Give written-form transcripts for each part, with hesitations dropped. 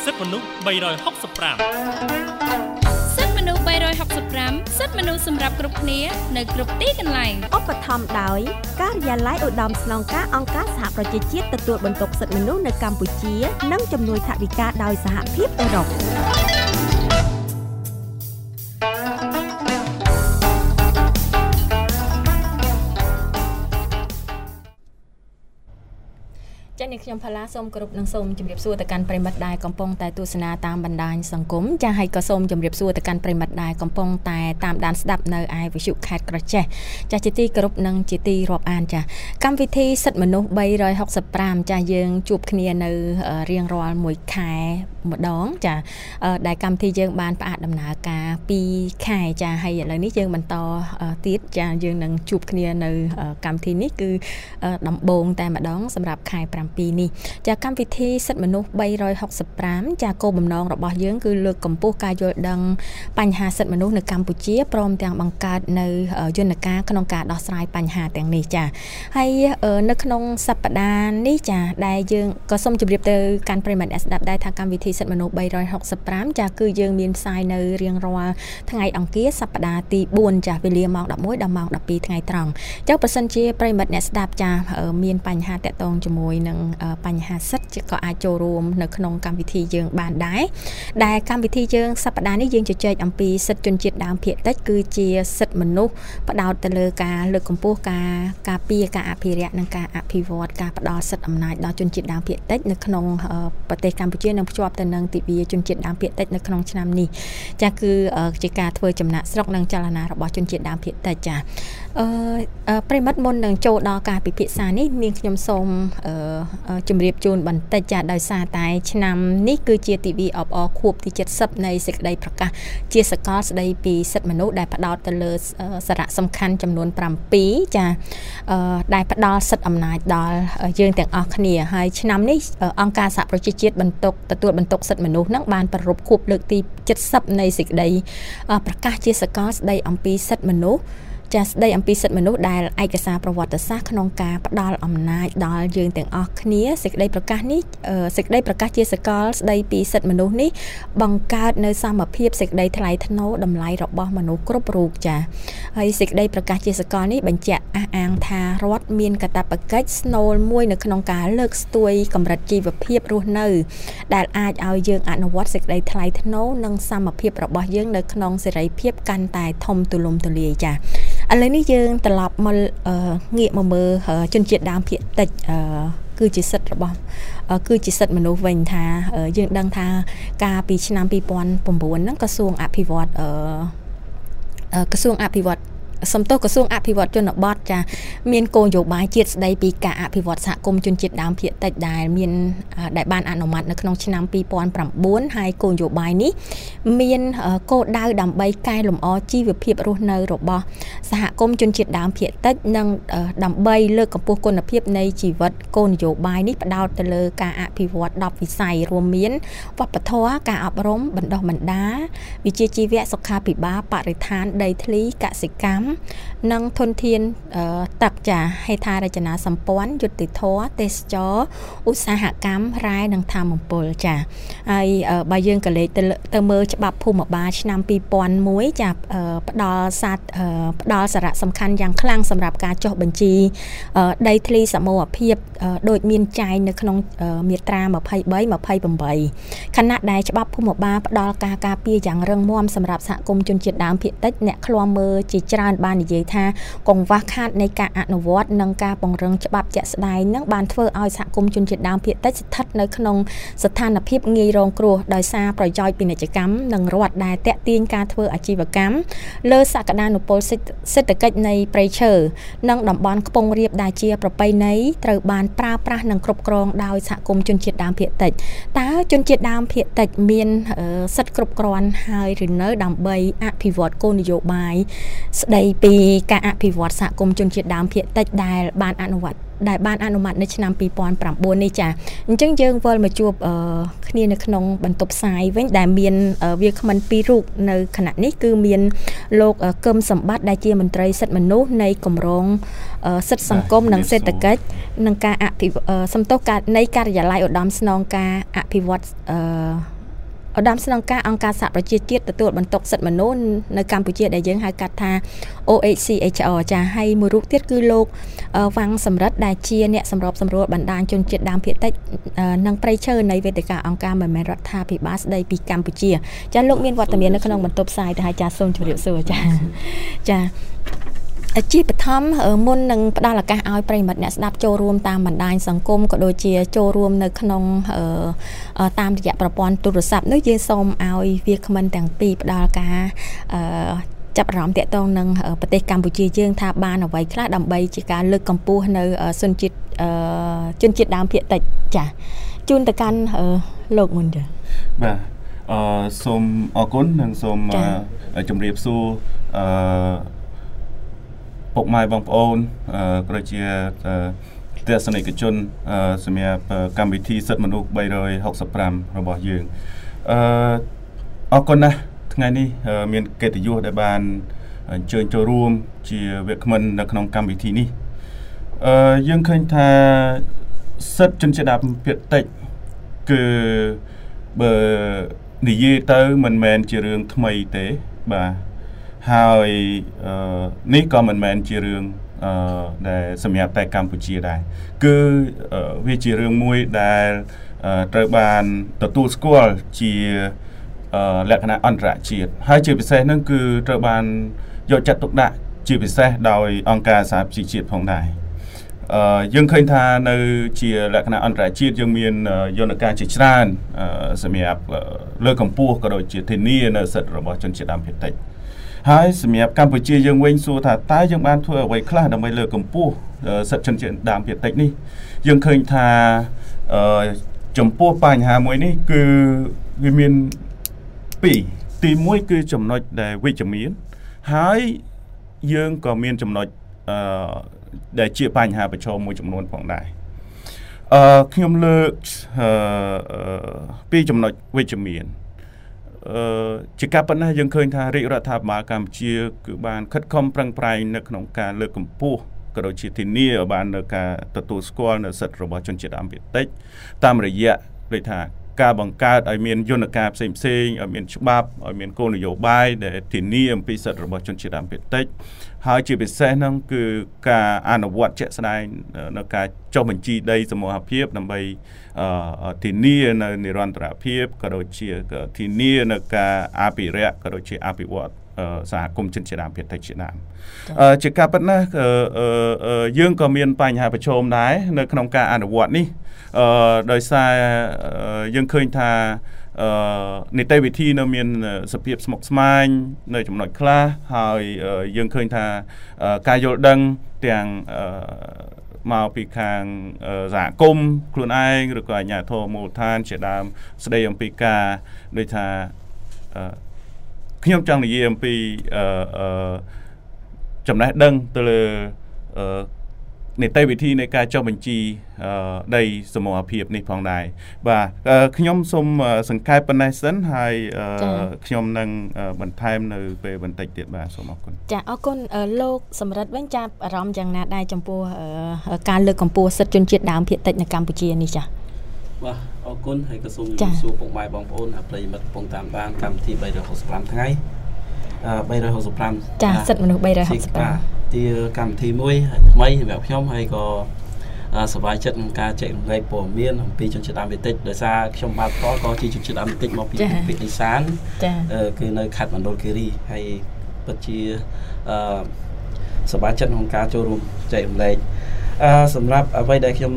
សិទ្ធិមនុស្ស365 សិទ្ធិមនុស្ស365សិទ្ធិមនុស្សសម្រាប់គ្រប់គ្នានៅគ្រប់ទីកន្លែងឧបត្ថម្ភដោយការិយាល័យឧត្តមស្នងការអង្គការសហប្រជាជាតិទទួលបន្ទុកសិទ្ធិមនុស្សនៅកម្ពុជានិងជំនួយថវិកាដោយសហភាពអឺរ៉ុបចា៎នេះខ្ញុំផាឡាសូមគោរពនិងសូមជម្រាបសួរទៅកាន់ប្រិមិត្តដែលកំពុងតែទស្សនាតាមបណ្ដាញសង្គមចា៎ហើយក៏សូមជម្រាបសួរទៅកាន់ប្រិមិត្តដែលកំពុងតែតាមដានស្ដាប់នៅឯវិទ្យុខេត្តក្រចេះចា៎ជាទីគោរពនិងជាទីរាប់អានចា៎កម្មវិធីសិទ្ធិមនុស្ស365ចា៎យើងជួបគ្នានៅរៀងរាល់មួយខែម្ដងចា៎ដែលកម្មវិធីយើងបានផ្អាកដំណើរការ2ខែចា៎ហើយឥឡូវនេះយើងបន្តទៀតចា៎យើងនឹងជួបគ្នានៅកម្មវិធីនេះគឺដំបូងតែម្ដងសម្រាប់ខែ7នេះចាកម្មវិធីសិទ្ធិមនុស្ស365ចាគោលបំណងរបស់យើងគឺលើកកម្ពស់ការយល់ដឹងបញ្ហាសិទ្ធិមនុស្សនៅកម្ពុជាព្រមទាំងបង្កើតនៅយន្តការក្នុងការដោះស្រាយបញ្ហាទាំងនេះចាហើយនៅក្នុងសប្តាហ៍នេះចាដែលយើងក៏សូមជម្រាបទៅកាន់ប្រិយមិត្តអ្នកស្ដាប់ដែរថាកម្មវិធីសិទ្ធិមនុស្ស365ចាគឺយើងមានផ្សាយនៅរៀងរាល់ថ្ងៃអង្គារសប្តាហ៍ទី4ចាវេលាម៉ោង11ដល់ម៉ោង12ថ្ងៃត្រង់ចាបើសិនជាប្រិយមិត្តអ្នកស្ដាប់ចាមានបញ្ហាតាក់ទងជាមួយនឹងបញ្ហាសិទ្ធិក៏អាចចូលរួមនៅក្នុងកម្មវិធីយើងបានដែរដែលកម្មវិធីយើងសប្តាហ៍នេះយើងជជែកអំពីសិទ្ធិជនជាតិដើមភាគតិចគឺជាសិទ្ធិមនុស្សផ្ដោតទៅលើការលើកកម្ពស់ការពារការអភិរក្សនិងការអភិវឌ្ឍការផ្ដល់សិទ្ធិអំណាចដល់ជនជាតិដើមភាគតិចនៅក្នុងប្រទេសកម្ពុជានិងភ្ជាប់ទៅនឹងទិវាជនជាតិដើមភាគតិចនៅក្នុងឆ្នាំនេះចាគឺជាការធ្វើចំណាក់ស្រុកនិងចលនារបស់ជនជាតិដើមភាគតិចចាប្រិមិត្តមុននឹងចូលដល់ការពិភាក្សានេះនាងខ្ញុំសូមជម្រាបជូនបន្តិចចាដោយសារតែឆ្នាំនេះគឺជាទិវាអបអរខួបទី70នៃសេចក្តីប្រកាសជាសកលស្តីពីសិទ្ធិមនុស្សដែលផ្ដោតទៅលើសារៈសំខាន់ចំនួន7ចាដែលផ្ដល់សិទ្ធិអំណាចដល់យើងទាំងអស់គ្នាហើយឆ្នាំនេះអង្គការសហប្រជាជាតិទទួលបន្ទុកសិទ្ធិមនុស្សនឹងបានប្រារព្ធខួបលើកទី70នៃសេចក្តីប្រកាសជាសកលស្តីអំពីសិទ្ធិមនុស្សចាស្ដីអំពីសិទ្ធិមនុស្សដែលឯកសារប្រវត្តិសាស្ត្រក្នុងការផ្ដល់អំណាចដល់យើងទាំងអស់គ្នាសេចក្តីប្រកាសនេះសេចក្តីប្រកាសជាសកលស្ដីពីសិទ្ធិមនុស្សនេះបង្កើតនៅសមភាពសេចក្តីថ្លៃថ្នូរតម្លៃរបស់មនុស្សគ្រប់រូបចាហើយសេចក្តីប្រកាសជាសកលនេះបញ្ជាក់អះអាងថារដ្ឋមានកាតព្វកិច្ចស្នូលមួយនៅក្នុងការលើកស្ទួយកម្រិតជីវភាពរស់នៅដែលអាចឲ្យយើងអនុវត្តសេចក្តីថ្លៃថ្នូរនិងសមភាពរបស់យើងនៅក្នុងសេរីភាពកាន់តែធំទូលំទូលាយចាឥឡូវនេះយើងត្រឡប់មកងាកមកមើលជនជាតិដើមភាគតិចគឺជាសិទ្ធិរបស់គឺជាសិទ្ធិមនុស្សវិញថាយើងដឹងថាកាលពីឆ្នាំ2009ហ្នឹងក្រសួងអភិវឌ្ឍក្រសួងអភិវឌ្ឍជនបទចាមានគោលនយោបាយជាតិស្ដីពីការអភិវឌ្ឍសហគមន៍ជនជាតិដើមភាគតិចដែលបានអនុម័តនៅក្នុងឆ្នាំ2009ហើយគោលនយោបាយនេះមានគោលដៅដើម្បីកែលម្អជីវភាពរស់នៅរបស់សហគមន៍ជនជាតិដើមភាគតិចនិងដើម្បីលើកកម្ពស់គុណភាពនៃជីវិតគោលនយោបាយនេះផ្ដោតទៅលើការអភិវឌ្ឍ10វិស័យរួមមានវប្បធម៌ការអប់រំបណ្ដុះបណ្ដាលវិជ្ជាជីវៈសុខាភិបាលបរិស្ថានដីធ្លីកសិកម្មនិងធនធានទឹកចាហេដ្ឋារចនាសម្ព័ន្ធយុត្តិធម៌ទេសចរឧស្សាហកម្មរ៉ែនិងថាមពលចាហើយបើយើងក៏លេខទៅមើលច្បាប់ភូមិបាលឆ្នាំ2001ចាផ្ដល់សារៈសំខាន់យ៉ាងខ្លាំងសម្រាប់ការចុះបញ្ជីដីធ្លីសមូហភាពដោយមានចែងនៅក្នុងមាត្រា23-28ខណៈដែលច្បាប់ភូមិបាលផ្ដល់ការការពារយ៉ាងរឹងមាំសម្រាប់សហគមន៍ជនជាតិដើមភាគតិចអ្នកឃ្លាំមើលជាច្រើនបាននិយាយថាកង្វះខាតនៃការអនុវត្តនិងការពង្រឹងច្បាប់ជាក់ស្ដែងនឹងបានធ្វើឲ្យសហគមន៍ជនជាតិដើមភាគតិចស្ថិតនៅក្នុងស្ថានភាពងាយរងគ្រោះដោយសារប្រយោជន៍ពាណិជ្ជកម្មនិងរដ្ឋដែលទាក់ទាញការធ្វើអាជីវកម្មលើសក្តានុពលសេដ្ឋកិច្ចនៃព្រៃឈើនិងតំបន់ខ្ពង់រាបដែលជាប្រពៃណីត្រូវបានប្រើប្រាស់និងគ្រប់គ្រងដោយសហគមន៍ជនជាតិដើមភាគតិចតើជនជាតិដើមភាគតិចមានសិទ្ធិគ្រប់គ្រាន់ហើយឬនៅដើម្បីអភិវឌ្ឍគោលនយោបាយស្ដីពីការអភិវឌ្ឍសហគមន៍ជនជាតិដើមភាគតិចដែលបានអនុម័តនៅឆ្នាំ2009នេះចាអញ្ចឹងយើងវិលមកជួបគ្នានៅក្នុងបន្ទប់ផ្សាយវិញដែលមានវាគ្មិនពីររូបនៅខណៈនេះគឺមានលោកកឹមសម្បត្តិដែលជាមន្ត្រីសិទ្ធិមនុស្សនៃគម្រោងសិទ្ធិសង្គមនិងសេដ្ឋកិច្ចនិងការនៃការិយាល័យឧត្តមស្នងការអភិវឌ្ឍឧត្តមស្នងការអង្គការសហប្រជាជាតិទទួលបន្ទុកសិទ្ធិមនុស្សនៅកម្ពុជាដែលយើងហៅកាត់ថា OHCHR ចាហើយមួយរូបទៀតគឺលោកវ៉ាងសំរិទ្ធដែលជាអ្នកសម្របសម្រួលបណ្ដាញជនជាតិដើមភាគតិចនិងប្រៃឈើនៃវេទិកាអង្គការមិនមែនរដ្ឋាភិបាលស្ដីពីកម្ពុជាចាលោកមានវត្តមាននៅក្នុងបន្ទប់ផ្សាយទៅឲ្យចាសូមជម្រាបសួរចាជាបឋមមុននឹងផ្ដល់ឱកាសឲ្យប្រិមិត្តអ្នកស្ដាប់ចូលរួមតាមបណ្ដាញសង្គមក៏ដូចជាចូលរួមនៅក្នុងតាមរយៈប្រព័ន្ធទូរស័ព្ទនោះយើងសូមឲ្យវាគ្មិនទាំងពីរផ្ដល់ការចាប់អារម្មណ៍តាក់ទងនឹងប្រទេសកម្ពុជាយើងថាបានអ្វីខ្លះដើម្បីជាការលើកកម្ពស់នៅជនជាតិដើមភាគតិចចាជូនទៅកាន់លោកមុនចាបាទសូមអរគុណនិងសូមជម្រាបសួរពុកម៉ែបងប្អូនក៏ដូចជាទស្សនិកជនសម្រាប់កម្មវិធីសិទ្ធិមនុស្ស365របស់យើងអរគុណណាស់ថ្ងៃនេះមានកិត្តិយសដែលបានអញ្ជើញចូលរួមជាវាគ្មិននៅក្នុងកម្មវិធីនេះយើងឃើញថាសិទ្ធិជនជាតិដើមភាគតិចគឺបើនិយាយទៅមិនមែនជារឿងថ្មីទេបាទហើយនេះក៏មិនមែនជារឿងដែលសម្រាប់តែកម្ពុជាដែរគឺវាជារឿងមួយដែលត្រូវបានទទួលស្គាល់ជាលក្ខណៈអន្តរជាតិហើយជាពិសេសហ្នឹងគឺត្រូវបានយកចាត់ទុកដាក់ជាពិសេសដោយអង្គការសហប្រជាជាតិផងដែរយើងឃើញថានៅជាលក្ខណៈអន្តរជាតិយើងមានយន្តការជាច្រើនសម្រាប់លើកកម្ពស់ក៏ដូចជាធានានៅសិទ្ធិរបស់ជនជាតិដើមភាគតិចហើយសម្រាប់កម្ពុជាយើងវិញសួរថាតើយើងបានធ្វើអ្វីខ្លះដើម្បីលើកកម្ពស់សិទ្ធិជនជាតិដើមភាគតិចនេះយើងឃើញថាចំពោះបញ្ហាមួយនេះគឺវាមានពីរទី1គឺចំណុចដែលវិជ្ជមានហើយយើងក៏មានចំណុចដែលជាបញ្ហាប្រឈមមួយចំនួនផងដែរខ្ញុំលើកពីចំណុចវិជ្ជមានជាការប៉ុណ្ណាយើងឃើញថារាជរដ្ឋាភិបាលកម្ពុជាគឺបានខិតខំប្រឹងប្រែងនៅក្នុងការលើកកម្ពស់ក៏ដូចជាធានាឲ្យបាននៅការទទួលស្គាល់នៅសិទ្ធិរបស់ជនជាតិដើមភាគតិចតាមរយៈដូចថាការបង្កើតឲ្យមានយន្តការផ្សេងៗឲ្យមានច្បាប់ឲ្យមានគោលនយោបាយដែលធានាអំពីសិទ្ធិរបស់ជនជាតិដើមភាគតិចហើយជាពិសេសហ្នឹងគឺការអនុវត្តជាក់ស្ដែងនៅការចុះបញ្ជីដីសមូហភាពដើម្បីធានានៅនិរន្តរភាពក៏ដូចជាធានានៅការអភិរក្សក៏ដូចជាអភិវឌ្ឍសហគមន៍ជនជាតិដើមភាគតិចជាដើមជាការពិតណាស់យើងក៏មានបញ្ហាប្រឈមដែរនៅក្នុងការអនុវត្តនេះដោយសារយើងឃើញថានីតិវិធីនៅមានសភាពស្មុគស្មាញនៅចំណុចខ្លះហើយយើងឃើញថាការយល់ដឹងទាំងមកពីខាងសហគមន៍ខ្លួនឯងឬក៏អាជ្ញាធរមូលដ្ឋានជាដើមស្ដីអំពីការដូចថាខ្ញុំចង់និយាយអំពីចំណេះដឹងទៅលើនីតិវិធីនៃការចុះបញ្ជីដីសមូហភាពនេះផងដែរបាទខ្ញុំសូមសង្ខេបប៉ុណ្ណេះសិនហើយខ្ញុំនឹងបន្ថែមនៅពេលបន្តិចទៀតបាទសូមអរគុណចាអរគុណលោកសំរិទ្ធវិញចាប់អារម្មណ៍យ៉ាងណាដែរចំពោះការលើកកម្ពស់សិទ្ធិជនជាតិដើមភាគតិចនៅកម្ពុជានេះចាបាទអរគុណហើយក៏សូមជម្រាបសួរពុកម៉ែបងប្អូនប្រិយមិត្តកំពុងតាមដានកម្មវិធី365ថ្ងៃ365 ចាសិទ្ធិមនុស្ស365 ជាកម្មវិធីមួយថ្មីសម្រាប់ខ្ញុំហើយក៏សប្បាយចិត្តក្នុងការចែករំលែកព័ត៌មានអំពីជនជាតិដើមភាគតិចដោយសារខ្ញុំបាទផ្ទាល់ក៏ជាជនជាតិដើមភាគតិចមកពីភាគឦសានគឺនៅខេត្តមណ្ឌលគិរីហើយពិតជាសប្បាយចិត្តក្នុងការចូលរួមចែករំលែកសម្រាប់អ្វីដែលខ្ញុំ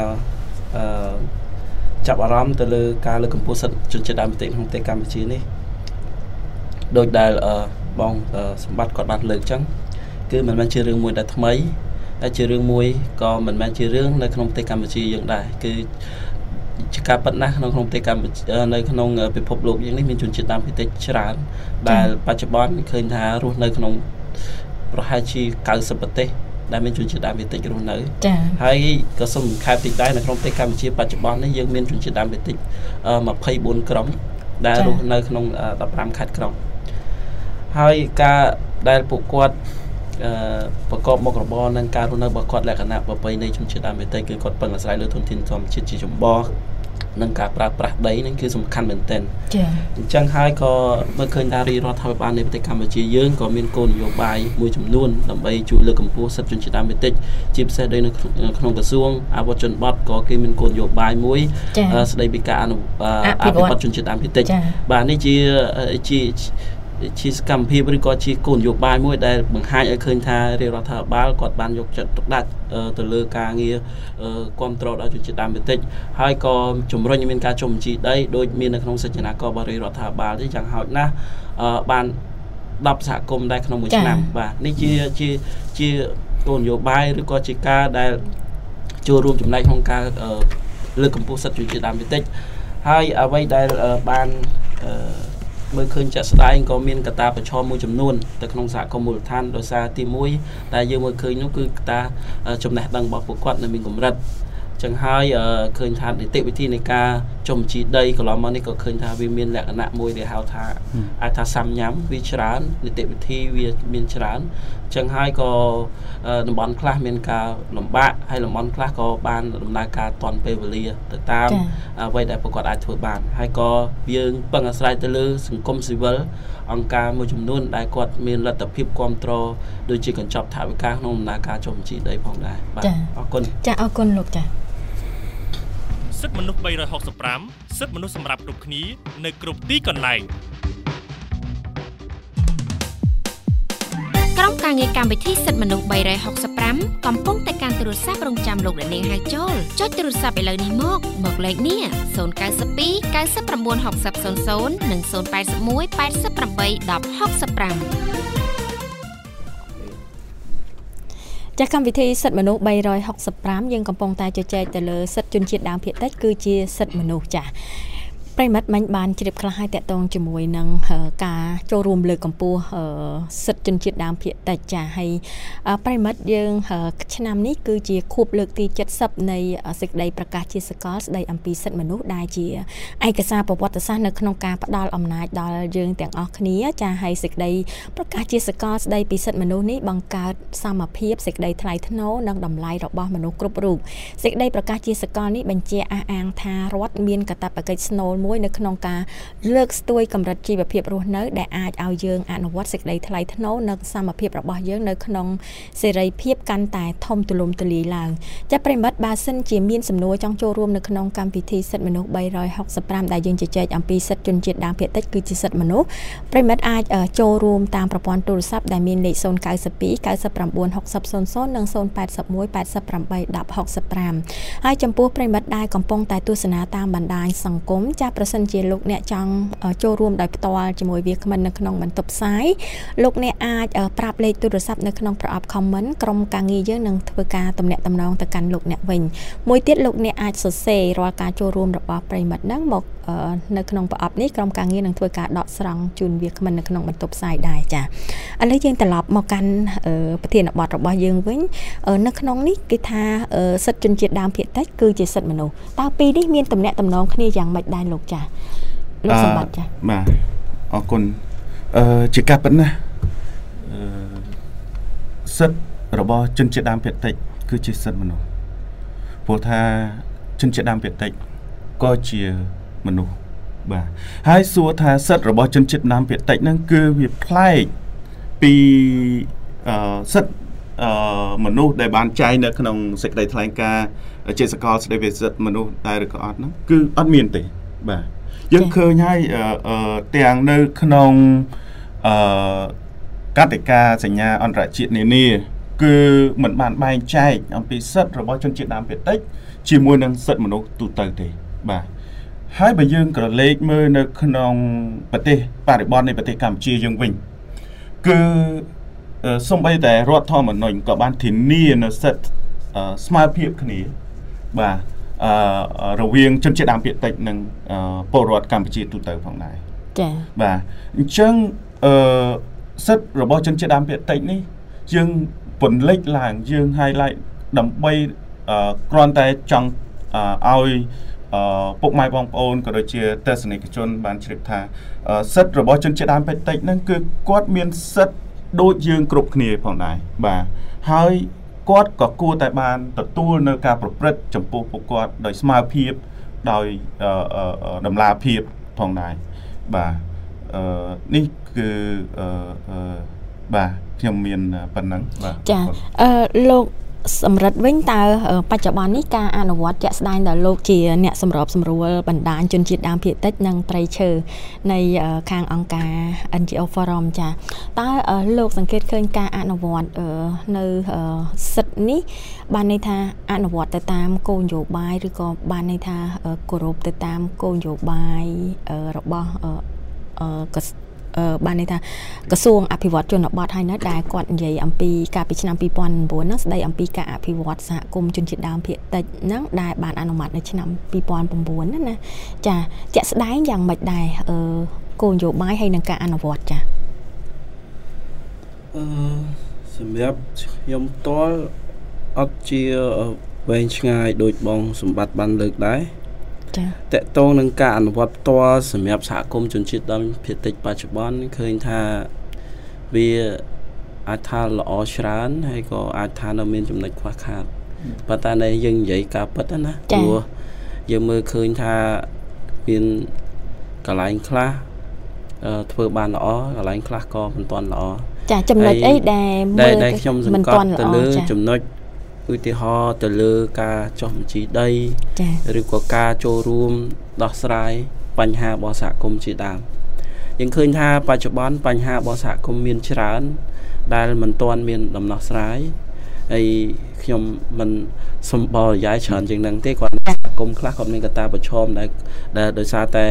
ចាប់អារម្មណ៍ទៅលើការលើកកម្ពស់សិទ្ធិជនជាតិដើមភាគតិចក្នុងប្រទេសកម្ពុជានេះដោយដែលបងសម្បត្តិគាត់បានលើកអញ្ចឹងគឺមិនមែនជារឿងមួយដែលថ្មីតែជារឿងមួយក៏មិនមែនជារឿងនៅក្នុងប្រទេសកម្ពុជាយើងដែរគឺជាការប៉ັດណាស់ក្នុងប្រទេសកម្ពុជានៅក្នុងពិភពលោកយើងនេះមានជនជាតិដើមភាគតិចច្រើនដែលបច្ចុប្បន្នឃើញថារស់នៅក្នុងប្រហែលជា90ប្រទេសដែលមានជនជាតិដើមភាគតិចរស់នៅហើយក៏សូមខេត្តតិចដែរនៅក្នុងប្រទេសកម្ពុជាបច្ចុប្បន្ននេះយើងមានជនជាតិដើមភាគតិច24ក្រុមដែលរស់នៅក្នុង15ខេត្តក្រុងហើយការដែលពួកគាត់ប្រកបមុខរបរនឹងការរស់នៅរបស់គាត់លក្ខណៈប្រពៃណីជនជាតិដើមភាគតិចគឺគាត់ពឹងអាស្រ័យលើធនធានធម្មជាតិជាចម្បងនិងការប្រើប្រាស់ដីហ្នឹងគឺសំខាន់មែនទែនចា៎អញ្ចឹងហើយក៏មើលឃើញថារាជរដ្ឋាភិបាលនៃប្រទេសកម្ពុជាយើងក៏មានគោលនយោបាយមួយចំនួនដើម្បីជួយលើកកម្ពស់សិទ្ធិជនជាតិដើមភាគតិចជាពិសេសដោយនៅក្នុងក្រសួងអភិវឌ្ឍជនបទក៏គេមានគោលនយោបាយមួយស្ដីពីការអភិវឌ្ឍជនជាតិដើមភាគតិចបាទនេះជាសកម្មភាពឬក៏ជាគោលនយោបាយមួយដែលបង្ហាញឲ្យឃើញថារាជរដ្ឋាភិបាលគាត់បានយកចិត្តទុកដាក់ទៅលើការងារគ្រប់គ្រងដល់ជនជាតិដើមភាគតិចហើយក៏ជំរុញឲ្យមានការចុះបញ្ជីដីដោយមាននៅក្នុងសេចក្ដីណកម្មរបស់រាជរដ្ឋាភិបាលទេយ៉ាងហោចណាស់បាន10សហគមន៍ដែរក្នុងមួយឆ្នាំបាទនេះជាគោលនយោបាយឬក៏ជាការដែលចូលរួមចំណែកក្នុងការលើកកម្ពស់សិទ្ធិជនជាតិដើមភាគតិចហើយអ្វីដែលបានមើលឃើញចាក់ស្ដែងក៏មានកត្តាប្រឈមមួយចំនួនទៅក្នុងសហគមន៍មូលដ្ឋានដោយសារទី1ដែលយើងមើលឃើញនោះគឺកត្តាចំណេះដឹងរបស់ពួកគាត់នៅមានកម្រិតចឹងហើយឃើញថានីតិវិធីនៃការចុះបញ្ជីដីកន្លងមកនេះក៏ឃើញថាវាមានលក្ខណៈមួយដែលហៅថាអាចថាសាំញ៉ាំវាច្រើននីតិវិធីវាមានច្រើនចឹងហើយក៏តំបន់ខ្លះមានការលំបាកហើយតំបន់ខ្លះក៏បានដំណើរការទាន់ពេលវេលាទៅតាមអ្វីដែលពួកគាត់អាចធ្វើបានហើយក៏យើងពឹងអាស្រ័យទៅលើសង្គមស៊ីវិលអង្គការមួយចំនួនដែលគាត់មានលទ្ធភាពគ្រប់គ្រងដូចជាកញ្ចប់ថវិកាក្នុងដំណើរការចុះបញ្ជីដីផងដែរបាទអរគុណចាអរគុណលោកចាសិទ្ធិមនុស្ស365សិទ្ធិមនុស្សសម្រាប់គ្រប់គ្នានៅគ្រប់ទីកន្លែងក្រុមការងារកម្មវិធីសិទ្ធិមនុស្ស365កំពុងតែការទូរស័ព្ទរងចាំលោកអ្នកនាងហៅចូលចុចទូរស័ព្ទឥឡូវនេះមកលេខនេះ092 99 60 00និង081 88 1065 ចាស់កម្មវិធីសិទ្ធិមនុស្ស365យើងកំពុងតែជជែកទៅលើសិទ្ធិជនជាតិដើមភាគតិចគឺជាសិទ្ធិមនុស្សចាស់ប្រិមិត្តមិញបានជ្រាបខ្លះឲ្យតាក់ទងជាមួយនឹងការចូលរួមលើកកម្ពស់សិទ្ធិជនជាតិដើមភាគតិចចាហើយប្រិមិត្តយើងឆ្នាំនេះគឺជាខួបលើកទី70នៃសេចក្តីប្រកាសជាសកលស្តីអំពីសិទ្ធិមនុស្សដែលជាឯកសារប្រវត្តិសាស្ត្រនៅក្នុងការផ្ដល់អំណាចដល់យើងទាំងអស់គ្នាចាហើយសេចក្តីប្រកាសជាសកលស្តីពីសិទ្ធិមនុស្សនេះបង្កើតសមភាពសេចក្តីថ្លៃថ្នូរនិងតម្លៃរបស់មនុស្សគ្រប់រូបសេចក្តីប្រកាសជាសកលនេះបញ្ជាក់អះអាងថារដ្ឋមានកាតព្វកិច្ចស្នូលមួយនៅក្នុងការលើកស្ទួយកម្រិតជីវភាពរស់នៅដែលអាចឲ្យយើងអនុវត្តសេចក្តីថ្លៃថ្នូរនិងសមភាពរបស់យើងនៅក្នុងសេរីភាពកាន់តែធំទូលំទូលាយឡើងចាប្រិមិត្តបើសិនជាមានសំណួរចង់ចូលរួមនៅក្នុងកម្មវិធីសិទ្ធិមនុស្ស365ដែលយើងជជែកអំពីសិទ្ធិជនជាតិដើមភាគតិចគឺជាសិទ្ធិមនុស្សប្រិមិត្តអាចចូលរួមតាមប្រព័ន្ធទូរស័ព្ទដែលមានលេខ092 99 60 00និង081 88 1065ហើយចំពោះប្រិមិត្តដែលកំពុងតែទស្សនាតាមបណ្ដាញសង្គមចាប្រសិនជាលោកអ្នកចង់ចូលរួមដោយផ្ទាល់ជាមួយវាគ្មិននៅក្នុងបន្ទប់ផ្សាយលោកអ្នកអាចប្រាប់លេខទូរស័ព្ទនៅក្នុងប្រអប់ comment ក្រុមការងារយើងនឹងធ្វើការទំនាក់ទំនងទៅកាន់លោកអ្នកវិញមួយទៀតលោកអ្នកអាចសរសេររាល់ការចូលរួមរបស់ប្រិមិត្តហ្នឹងមកនៅក្នុងប្រអប់នេះក្រុមការងារនឹងធ្វើការដកស្រង់ជូនវាគ្មិននៅក្នុងបន្ទប់ផ្សាយដែរចាឥឡូវយើងត្រឡប់មកកាន់ប្រធានបទរបស់យើងវិញនៅក្នុងនេះគេថាសិទ្ធិជនជាតិដើមភាគតិចគឺជាសិទ្ធិមនុស្សតើពីរនេះមានទំនាក់ទំនងគ្នាយ៉ាងម៉េចដែរលោកចាលោកសម្បត្តិចាបាទអរគុណជាការពិតណាសិទ្ធិរបស់ជនជាតិដើមភាគតិចគឺជាសិទ្ធិមនុស្សព្រោះថាជនជាតិដើមភាគតិចក៏ជាមនុស្សបាទហើយសួរថាសិទ្ធិរបស់ជនជាតិដើមភាគតិចហ្នឹងគឺវាប្លែកពីសិទ្ធិមនុស្សដែលបានចែងនៅក្នុងសេចក្តីថ្លែងការណ៍ជាសកលស្តីពីសិទ្ធិមនុស្សដែរឬក៏អត់ហ្នឹងគឺអត់មានទេបាទយើងឃើញហើយទាំងនៅក្នុងកតិកាសញ្ញាអន្តរជាតិនានាគឺមិនបានបែងចែកអំពីសិទ្ធិរបស់ជនជាតិដើមភាគតិចជាមួយនឹងសិទ្ធិមនុស្សទូទៅទេបាទហើយបើយើងក្រឡេកមើលនៅក្នុងប្រទេសបរិបទនៃប្រទេសកម្ពុជាយើងវិញគឺសូម្បីតែរដ្ឋធម្មនុញ្ញក៏បានធានានៅសិទ្ធិស្មើភាពគ្នាបាទរវាងជនជាតិដើមភាគតិចនិងពលរដ្ឋកម្ពុជាទូទៅផងដែរចា៎បាទអញ្ចឹងសិទ្ធិរបស់ជនជាតិដើមភាគតិចនេះយើងពន្លិចឡើងយើង highlight ដើម្បីគ្រាន់តែចង់ឲ្យពុកម៉ែបងប្អូនក៏ដូចជាទស្សនិកជនបានជ្រាបថាសិទ្ធិរបស់ជនជាតិដើមភាគតិចហ្នឹងគឺគាត់មានសិទ្ធិដូចយើងគ្រប់គ្នាផងដែរបាទហើយគាត់ក៏គួរតែបានទទួលនៅការប្រព្រឹត្តចំពោះពួកគាត់ដោយស្មើភាពដោយដំណាភាពផងដែរបាទនេះគឺបាទខ្ញុំមានប៉ុណ្ណឹងបាទចាលោកសម្រិទ្ធវិញតើបច្ចុប្បន្ននេះការអនុវត្តជាក់ស្ដែងដល់លោកជាអ្នកសម្របសម្រួលបណ្ដាញជនជាតិដើមភាគតិចនិងព្រៃឈើនៃខាងអង្គការ NGO Forum ចាតើលោកសង្កេតឃើញការអនុវត្តនៅសិទ្ធិនេះបានន័យថាអនុវត្តទៅតាមគោលនយោបាយឬក៏បានន័យថាគោរពទៅតាមគោលនយោបាយរបស់បានន័យថាក្រសួងអភិវឌ្ឍជនបទហើយនៅដែលគាត់និយាយអំពីកាលពីឆ្នាំ2009ហ្នឹងស្ដីអំពីការអភិវឌ្ឍសហគមន៍ជនជាតិដើមភាគតិចហ្នឹងដែលបានអនុម័តនៅឆ្នាំ2009ហ្នឹងណាចាជាក់ស្ដែងយ៉ាងម៉េចដែរគោលនយោបាយហើយនឹងការអនុវត្តចាសម្រាប់ខ្ញុំផ្ទាល់អត់ជាវែងឆ្ងាយដូចបងសម្បត្តិបានលើកដែរតកតងនឹងការអនុវត្តផ្ទាល់សម្រាប់សហគមន៍ជនជាតិដើមភាគតិចបច្ចុប្បន្នឃើញថាវាអាចថាល្អច្រើនហើយក៏អាចថានៅមានចំណុចខ្វះខាតប៉ុន្តែនៅយើងនិយាយការពិតណាព្រោះយើងមើលឃើញថាមានកន្លែងខ្លះធ្វើបានល្អកន្លែងខ្លះក៏មិនទាន់ល្អចាចំណុចអីដែលមើលខ្ញុំសង្កត់ទៅលើចំណុចឧទាហរណ៍ទៅលើការចុះបញ្ជីដីឬក៏ការចូលរួមដោះស្រាយបញ្ហារបស់សហគមន៍ជាដើមយើងឃើញថាបច្ចុប្បន្នបញ្ហារបស់សហគមន៍មានច្រើនដែលមិនទាន់មានដំណោះស្រាយហើយខ្ញុំមិនសម្បល់យាយច្រើនជាងហ្នឹងទេគាត់សហគមន៍ខ្លះគាត់មានកត្តាប្រឈមដែលដោយសារតែ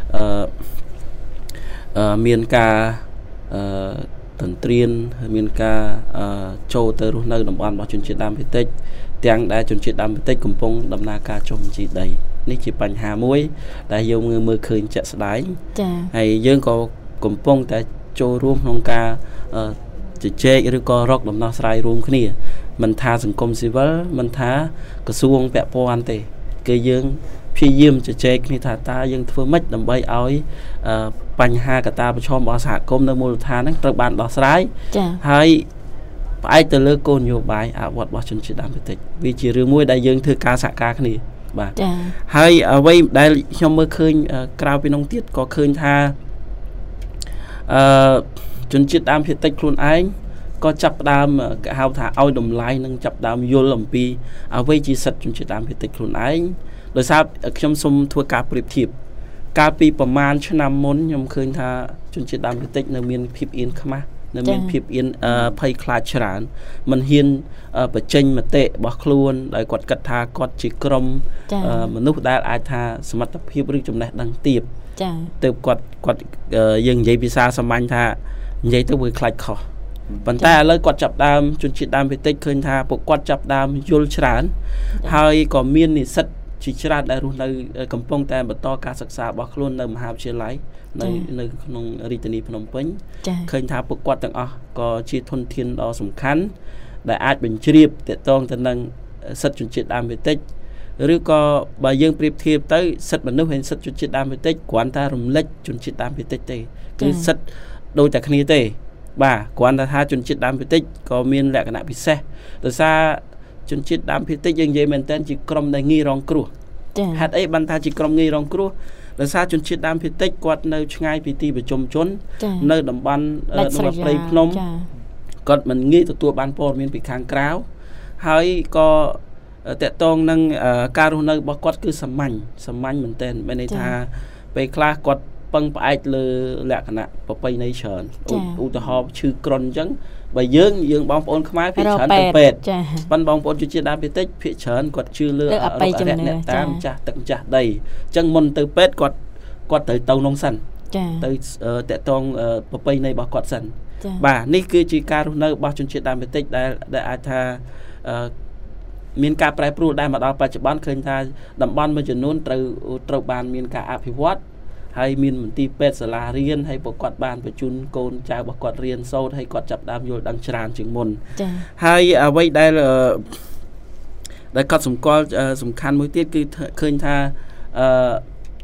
មានការទន្ទ្រានមានការចូលទៅរស់នៅតំបន់របស់ជនជាតិដើមភាគតិចទាំងដែលជនជាតិដើមភាគតិចកំពុងដំណើរការចុះបញ្ជីដីនេះជាបញ្ហាមួយដែលយើងមើលឃើញជាក់ស្ដែងចា៎ហើយយើងក៏កំពុងតែចូលរួមក្នុងការជជែកឬក៏រកដំណោះស្រាយរួមគ្នាមិនថាសង្គមស៊ីវិលមិនថាក្រសួងពាក់ព័ន្ធទេគឺយើងព្យាយាមជជែកគ្នាថាតើយើងធ្វើម៉េចដើម្បីឲ្យបញ្ហាកត្តាប្រឈមរបស់សហគមន៍នៅមូលដ្ឋានហ្នឹងត្រូវបានដោះស្រាយហើយផ្អែកទៅលើគោលនយោបាយអភិវឌ្ឍរបស់ជនជាតិដើមភាគតិចវាជារឿងមួយដែលយើងធ្វើការសហការគ្នាបាទហើយអ្វីដែលខ្ញុំមើលឃើញក្រៅពីនោះទៀតក៏ឃើញថាជនជាតិដើមភាគតិចខ្លួនឯងក៏ចាប់ផ្ដើមគេហៅថាឲ្យតម្លៃនិងចាប់ផ្ដើមយល់អំពីអ្វីជាសិទ្ធិជនជាតិដើមភាគតិចខ្លួនឯងដោយសារខ្ញុំសូមធ្វើការប្រៀបធៀបកាលពីប្រមាណឆ្នាំមុនខ្ញុំឃើញថាជនជាតិដើមភាគតិចនៅមានភាពអៀនខ្មាស់នៅមានភាពអៀនភ័យខ្លាចច្រើនមិនហ៊ានបញ្ចេញមតិរបស់ខ្លួនដោយគាត់គិតថាគាត់ជាក្រុមមនុស្សដែលអាចថាសមត្ថភាពឬចំណេះដឹងទាបចា៎ទៅគាត់យើងនិយាយភាសាសាមញ្ញថានិយាយទៅវាខ្លាចខុសប៉ុន្តែឥឡូវគាត់ចាប់ដើមជនជាតិដើមភាគតិចឃើញថាពួកគាត់ចាប់ដើមយល់ច្រើនហើយក៏មាននិស្សិតជាច្រើនដែលរស់នៅកំពុងតែបន្តការសិក្សារបស់ខ្លួននៅមហាវិទ្យាល័យនៅក្នុងរាជធានីភ្នំពេញឃើញថាពួកគាត់ទាំងអស់ក៏ជាធនធានដ៏សំខាន់ដែលអាចបញ្ជ្រាបទាក់ទងទៅនឹងសិទ្ធិជនជាតិដើមភាគតិចឬក៏បើយើងប្រៀបធៀបទៅសិទ្ធិមនុស្សហើយសិទ្ធិជនជាតិដើមភាគតិចគ្រាន់តែរំលេចជនជាតិដើមភាគតិចទេគឺសិទ្ធិដូចតែគ្នាទេបាទគ្រាន់តែថាជនជាតិដើមភាគតិចក៏មានលក្ខណៈពិសេសដោយសារជនជាតិដើមភាគតិចយើងនិយាយមែនតើជាក្រុមដែលងាយរងគ្រោះហេតុអីបានថាជាក្រុមងាយរងគ្រោះដោយសារជនជាតិដើមភាគតិចគាត់នៅឆ្ងាយពីទីប្រជុំជននៅតំបន់ក្នុងព្រៃភ្នំគាត់មិនងាយទទួលបានព័ត៌មានពីខាងក្រៅហើយក៏តកតងនឹងការរស់នៅរបស់គាត់គឺសាមញ្ញមែនទែនមានន័យថាពេលខ្លះគាត់ពឹងផ្អែកលើលក្ខណៈប្រពៃណីច្រើនឧទាហរណ៍ឈឺគ្រុនអញ្ចឹងបើយើងបងប្អូនខ្មែរភាគច្រើនទៅពេទ្យប៉ុន្តែបងប្អូនជនជាតិដើមភាគតិចភាគច្រើនគាត់ជឿលើអរិយអ្នកតាមចាស់ទឹកម្ចាស់ដីអញ្ចឹងមុនទៅពេទ្យគាត់ត្រូវទៅនងសិនទៅតកតងប្រពៃណីរបស់គាត់សិនបាទនេះគឺជាការរស់នៅរបស់ជនជាតិដើមភាគតិចដែលអាចថាមានការប្រែប្រួលដែរមកដល់បច្ចុប្បន្នឃើញថាតំបន់មួយចំនួនត្រូវបានមានការអភិវឌ្ឍហើយមានមន្ទីរពេទ្យសាលារៀនហើយពួកគាត់បានបញ្ជូនកូនចៅរបស់គាត់រៀនសូត្រហើយគាត់ចាប់ដើមយល់ដឹងច្រើនជាងមុនហើយអ្វីដែលគាត់សម្គាល់សំខាន់មួយទៀតគឺឃើញថា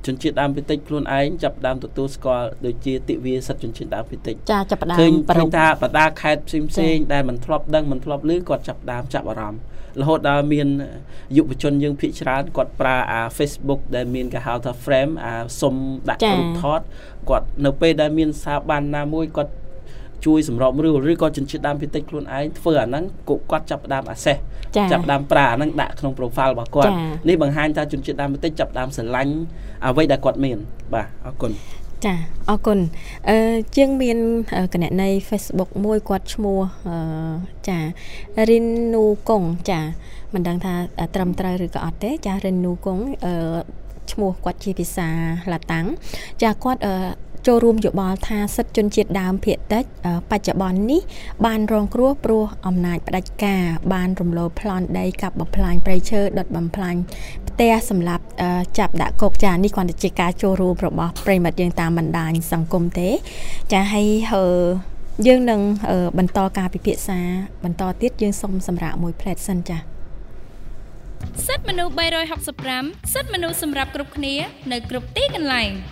ជនជាតិដើមភាគតិចខ្លួនឯងចាប់ដើមទទួលស្គាល់ដូចជាទិវាសិទ្ធិជនជាតិដើមភាគតិចចាចាប់ដើមឃើញថាបដាខេត្តផ្សេងៗដែលមិនធ្លាប់ដឹងមិនធ្លាប់ឮគាត់ចាប់ដើមចាប់អារម្មណ៍រហូតដល់មានយុវជនយើងភាគច្រើនគាត់ប្រើអា Facebook ដែលមានគេហៅថា frame សុំដាក់រូបថតគាត់នៅពេលដែលមានស្ថាប័នណាមួយគាត់ជួយសម្របឬក៏ជនជាតិដើមភាគតិចខ្លួនឯងធ្វើអាហ្នឹងគាត់ចាប់ដើម access ចាប់ដើមប្រើអាហ្នឹងដាក់ក្នុង profile របស់គាត់នេះបង្ហាញថាជនជាតិដើមភាគតិចចាប់ដើមស្រឡាញ់អ្វីដែលគាត់មានបាទអរគុណចាអរគុណជាងមានគណនី Facebook មួយគាត់ឈ្មោះចារិននូកុងចាមិនដឹងថាត្រឹមត្រូវឬក៏អត់ទេចារិននូកុងឈ្មោះគាត់ជាភាសាឡាតាំងចាគាត់ចូលរួមយោបល់ថាសិទ្ធិជនជាតិដើមភាគតិចបច្ចុប្បន្ននេះបានរងគ្រោះព្រោះអំណាចផ្ដាច់ការបានរំលោភប្លន់ដីកាប់បំផ្លាញព្រៃឈើដុតបំផ្លាញផ្ទះសម្រាប់ចាប់ដាក់គុកចានេះគ្រាន់តែជាការចូលរួមរបស់ប្រិមិត្តយើងតាមបណ្ដាញសង្គមទេចាហើយយើងនឹងបន្តការពិភាក្សាបន្តទៀតយើងសូមសម្រាប់មួយផ្លែតសិនចាសិទ្ធិមនុស្ស365សិទ្ធិមនុស្សសម្រាប់គ្រប់គ្នានៅគ្រប់ទីកន្លែង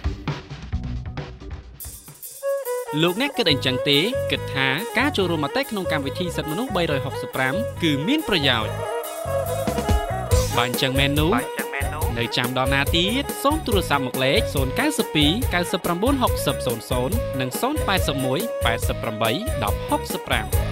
លោកអ្នកគិតអញ្ចឹងទេគិតថាការចូលរួមមតិក្នុងកម្មវិធីសិទ្ធិមនុស្ស365គឺមានប្រយោជន៍បើអញ្ចឹងមែននោះនៅចាំដល់ណាទៀតសូមទូរស័ព្ទមកលេខ092 99 60 00និង081 88 1065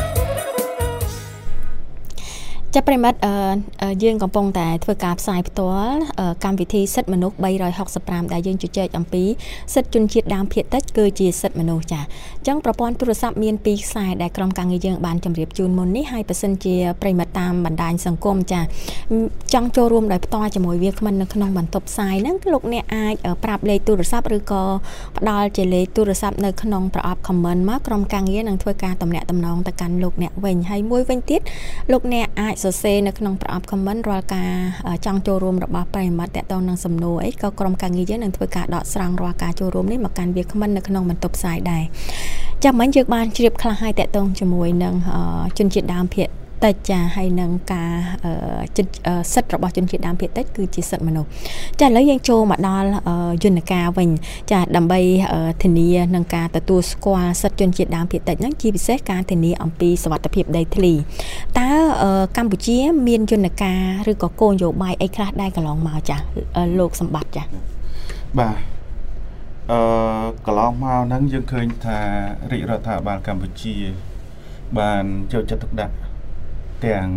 ចាប់ប្រិមិត្តយើងកំពុងតែធ្វើការផ្សាយផ្ទាល់កម្មវិធីសិទ្ធិមនុស្ស365ដែលយើងជជែកអំពីសិទ្ធិជនជាតិដើមភាគតិចគឺជាសិទ្ធិមនុស្សចាអញ្ចឹងប្រព័ន្ធទូរស័ព្ទមាន2ខ្សែដែលក្រុមការងារយើងបានជម្រាបជូនមុននេះហើយបើសិនជាប្រិមិត្តតាមបណ្ដាញសង្គមចាចង់ចូលរួមដោយផ្ទាល់ជាមួយវាគ្មិននៅក្នុងបន្ទប់ផ្សាយហ្នឹងលោកអ្នកអាចប្រាប់លេខទូរស័ព្ទឬក៏ផ្ដល់ជាលេខទូរស័ព្ទនៅក្នុងប្រអប់ comment មកក្រុមការងារនឹងធ្វើការទំនាក់ទំនងទៅកាន់លោកអ្នកវិញហើយមួយវិញទៀតលោកអ្នកអាចសរសេរនៅក្នុងប្រអប់ comment រាល់ការចង់ចូលរួមរបស់ប្រិមិត្តតាក់ទងនឹងសំណួរអីក៏ក្រុមការងារយើងនឹងធ្វើការដកស្រង់រាល់ការចូលរួមនេះមកកាន់វាគ្មិននៅក្នុងបន្ទប់ផ្សាយដែរចាំមិញយើងបានជ្រាបខ្លះហើយតាក់ទងជាមួយនឹងជនជាតិដើមភាគតិចចាហើយនឹងការសិទ្ធិរបស់ជនជាតិដើមភាគតិចគឺជាសិទ្ធិមនុស្សចាឥឡូវយើងចូលមកដល់យន្តការវិញចាដើម្បីធានានឹងការទទួលស្គាល់សិទ្ធិជនជាតិដើមភាគតិចហ្នឹងជាពិសេសការធានាអំពីសុវត្ថិភាពដីធ្លីតើកម្ពុជាមានយន្តការឬក៏គោលនយោបាយអីខ្លះដែរកន្លងមកចាលោកសម្បត្តិចាបាទកន្លងមកហ្នឹងយើងឃើញថារាជរដ្ឋាភិបាលកម្ពុជាបានយកចិត្តទុកដាក់ទាំង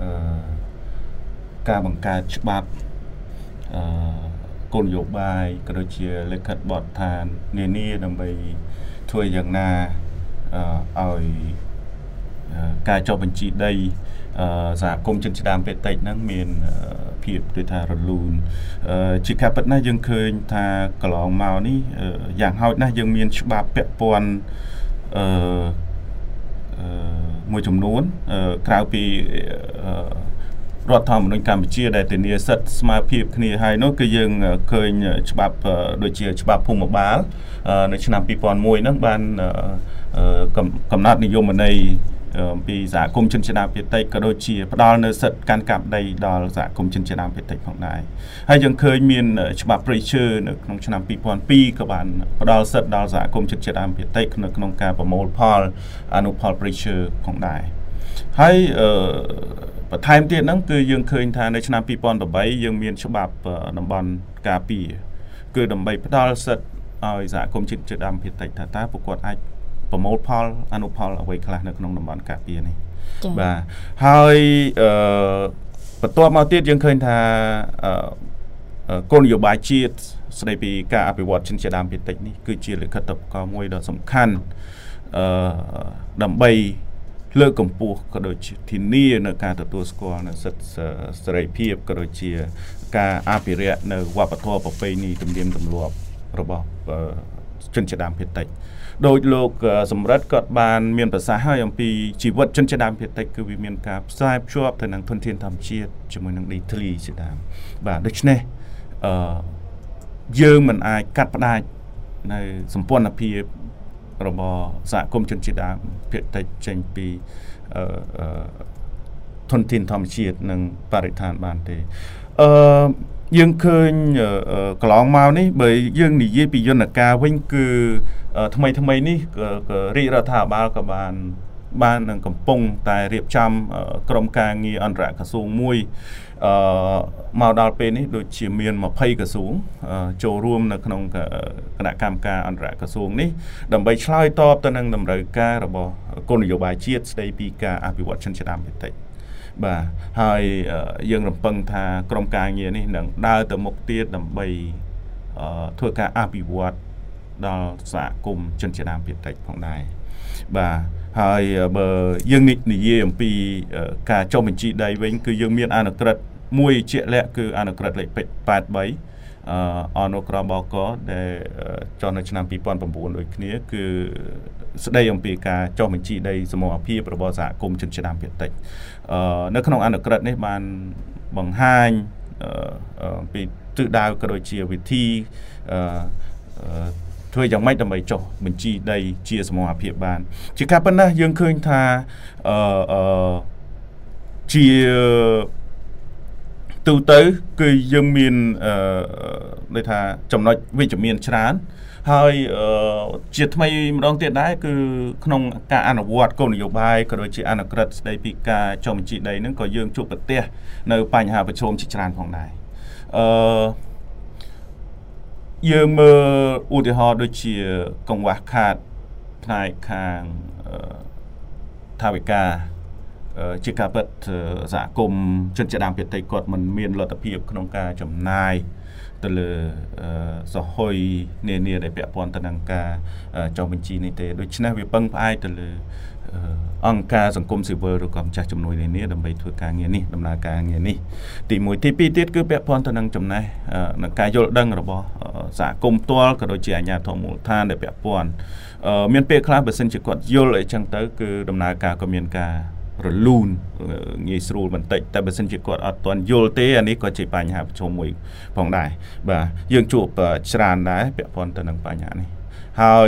ការបង្កើតច្បាប់គោលនយោបាយក៏ដូចជាលិខិតបទដ្ឋាននានាដើម្បីធ្វើយ៉ាងណាឲ្យការចុះបញ្ជីដីសហគមន៍ជនជាតិដើមភាគតិចហ្នឹងមានភាពដូចថារលូនជាការពិតណាស់យើងឃើញថាកន្លងមកនេះយ៉ាងហោចណាស់យើងមានច្បាប់ពាក់ព័ន្ធមួយចំនួនក្រៅពីរដ្ឋធម្មនុញ្ញកម្ពុជាដែលធានាសិទ្ធិស្មើភាពគ្នាហើយនោះគឺយើងឃើញច្បាប់ដូចជាច្បាប់ភូមិបាលនៅឆ្នាំ2001ហ្នឹងបានកំណត់និយមន័យពីសហគមន៍ជនជាតិដើមភាគតិចក៏ដូចជាផ្ដល់នៅសិទ្ធិកាន់កាប់ដីដល់សហគមន៍ជនជាតិដើមភាគតិចផងដែរហើយយើងឃើញមានច្បាប់ព្រៃឈើនៅក្នុងឆ្នាំ2002ក៏បានផ្ដល់សិទ្ធិដល់សហគមន៍ជនជាតិដើមភាគតិចនៅក្នុងការប្រមូលផលអនុផលព្រៃឈើផងដែរហើយបន្ថែមទៀតហ្នឹងគឺយើងឃើញថានៅឆ្នាំ2008យើងមានច្បាប់តំបន់ការពារគឺដើម្បីផ្ដល់សិទ្ធិឲ្យសហគមន៍ជនជាតិដើមភាគតិចថាតើពួកគាត់អាចប្រមូលផលអនុផលអ្វីខ្លះនៅក្នុងតំបន់ការពារនេះបាទហើយបន្ទាប់មកទៀតយើងឃើញថាគោលនយោបាយជាតិស្ដីពីការអភិវឌ្ឍជនជាតិដើមភាគតិចនេះគឺជាលិខិតបទមួយដ៏សំខាន់ដើម្បីលើកកម្ពស់ក៏ដូចជាធានានៅការទទួលស្គាល់នៅសិទ្ធិសេរីភាពក៏ដូចជាការអភិរក្សនៅវប្បធម៌ប្រពៃណីទំនៀមទម្លាប់របស់ជនជាតិដើមភាគតិចដោយលោកសម្រិទ្ធគាត់បានមានប្រសាសន៍ហើយអំពីជីវិតជនជាតិដើមភាគតិចគឺវាមានការផ្សារភ្ជាប់ទៅនឹងធនធានធម្មជាតិជាមួយនឹងដីធ្លីជាដើមបាទដូច្នេះយើងមិនអាចកាត់ផ្ដាច់នៅសម្ព័ន្ធភាពរបស់សហគមន៍ជនជាតិដើមភាគតិចចេញពីធនធានធម្មជាតិនិងបរិស្ថានបានទេយើងឃើញកន្លងមកនេះបើយើងនិយាយពីយន្តការវិញគឺថ្មីនេះរាជរដ្ឋាភិបាលក៏បាននឹងកំពុងតែរៀបចំក្រុមការងារអន្តរក្រសួងមួយមកដល់ពេលនេះដូចជាមាន20ក្រសួងចូលរួមនៅក្នុងគណៈកម្មការអន្តរក្រសួងនេះដើម្បីឆ្លើយតបទៅនឹងតម្រូវការរបស់គោលនយោបាយជាតិស្ដីពីការអភិវឌ្ឍជនជាតិដើមភាគតិចបាទហើយយើងរំពឹងថាក្រុមការងារនេះនឹងដើរទៅមុខទៀតដើម្បីធ្វើការអភិវឌ្ឍដល់សហគមន៍ជនជាតិដើមភាគតិចផងដែរបាទហើយបើយើងនិយាយអំពីការចុះបញ្ជីដីវិញគឺយើងមានអនុក្រឹត្យមួយជាក់លាក់គឺអនុក្រឹត្យលេខ83អនុក្រមបកដែលចុះនៅឆ្នាំ2009ដូចគ្នាគឺស្ដីអំពីការចុះបញ្ជីដីសមរភាពរបស់សហគមន៍ជនជាតិដើមភាគតិចនៅក្នុងអនុក្រឹត្យនេះបានបង្ហាញពីទិសដៅក៏ដូចជាវិធីធ្វើយ៉ាងម៉េចដើម្បីចុះបញ្ជីដីជាសមរភាពបានជាការប៉ុណ្ណាយើងឃើញថាជាទូទៅគឺយើងមានដូចថាចំណុចវិជ្ជមានច្រើនហើយជាថ្មីម្ដងទៀតដែរគឺក្នុងការអនុវត្តគោលនយោបាយក៏ដូចជាអនុក្រឹត្យស្ដីពីការចុះបញ្ជីដីហ្នឹងក៏យើងជួបប្រទះនៅបញ្ហាប្រឈមជាច្រើនផងដែរយើងមើលឧទាហរណ៍ដូចជាកង្វះខាតផ្នែកខាងថវិកាជាការពិតសហគមន៍ជនជាតិដើមភាគតិចគាត់មិនមានលទ្ធភាពក្នុងការចំណាយទៅលើសហយនានាដែលពាក់ព័ន្ធទៅនឹងការចុះបញ្ជីនេះទេដូច្នេះវាពឹងផ្អែកទៅលើអង្គការសង្គមស៊ីវិលឬក៏ម្ចាស់ជំនួយនានាដើម្បីធ្វើការងារនេះដំណើរការងារនេះទី1ទី2ទៀតគឺពាក់ព័ន្ធទៅនឹងចំណេះនឹងការយល់ដឹងរបស់សហគមន៍ផ្ទាល់ក៏ដូចជាអាជ្ញាធរមូលដ្ឋានដែលពាក់ព័ន្ធមានពេលខ្លះបើសិនជាគាត់យល់អីចឹងទៅគឺដំណើរការក៏មានការរលូនងាយស្រួលបន្តិចតែបើសិនជាគាត់អត់ទាន់យល់ទេអានេះក៏ជាបញ្ហាប្រឈមមួយផងដែរបាទយើងជួបច្រើនដែរពាក់ព័ន្ធទៅនឹងបញ្ហានេះហើយ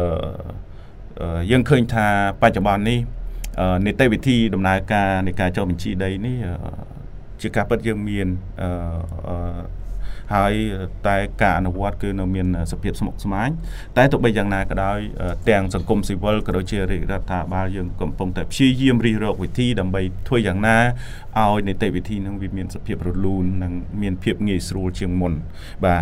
យើងឃើញថាបច្ចុប្បន្ននេះនីតិវិធីដំណើរការនៃការចុះបញ្ជីដីនេះជាការពិតយើងមានហើយតែការអនុវត្តគឺនៅមានសភាពស្មុគស្មាញតែទោះបីយ៉ាងណាក៏ដោយទាំងសង្គមស៊ីវិលក៏ដូចជារដ្ឋាភិបាលយើងកំពុងតែព្យាយាមរិះរកវិធីដើម្បីធ្វើយ៉ាងណាឲ្យនីតិវិធីនឹងវាមានសភាពរលូននិងមានភាពងាយស្រួលជាងមុនបាទ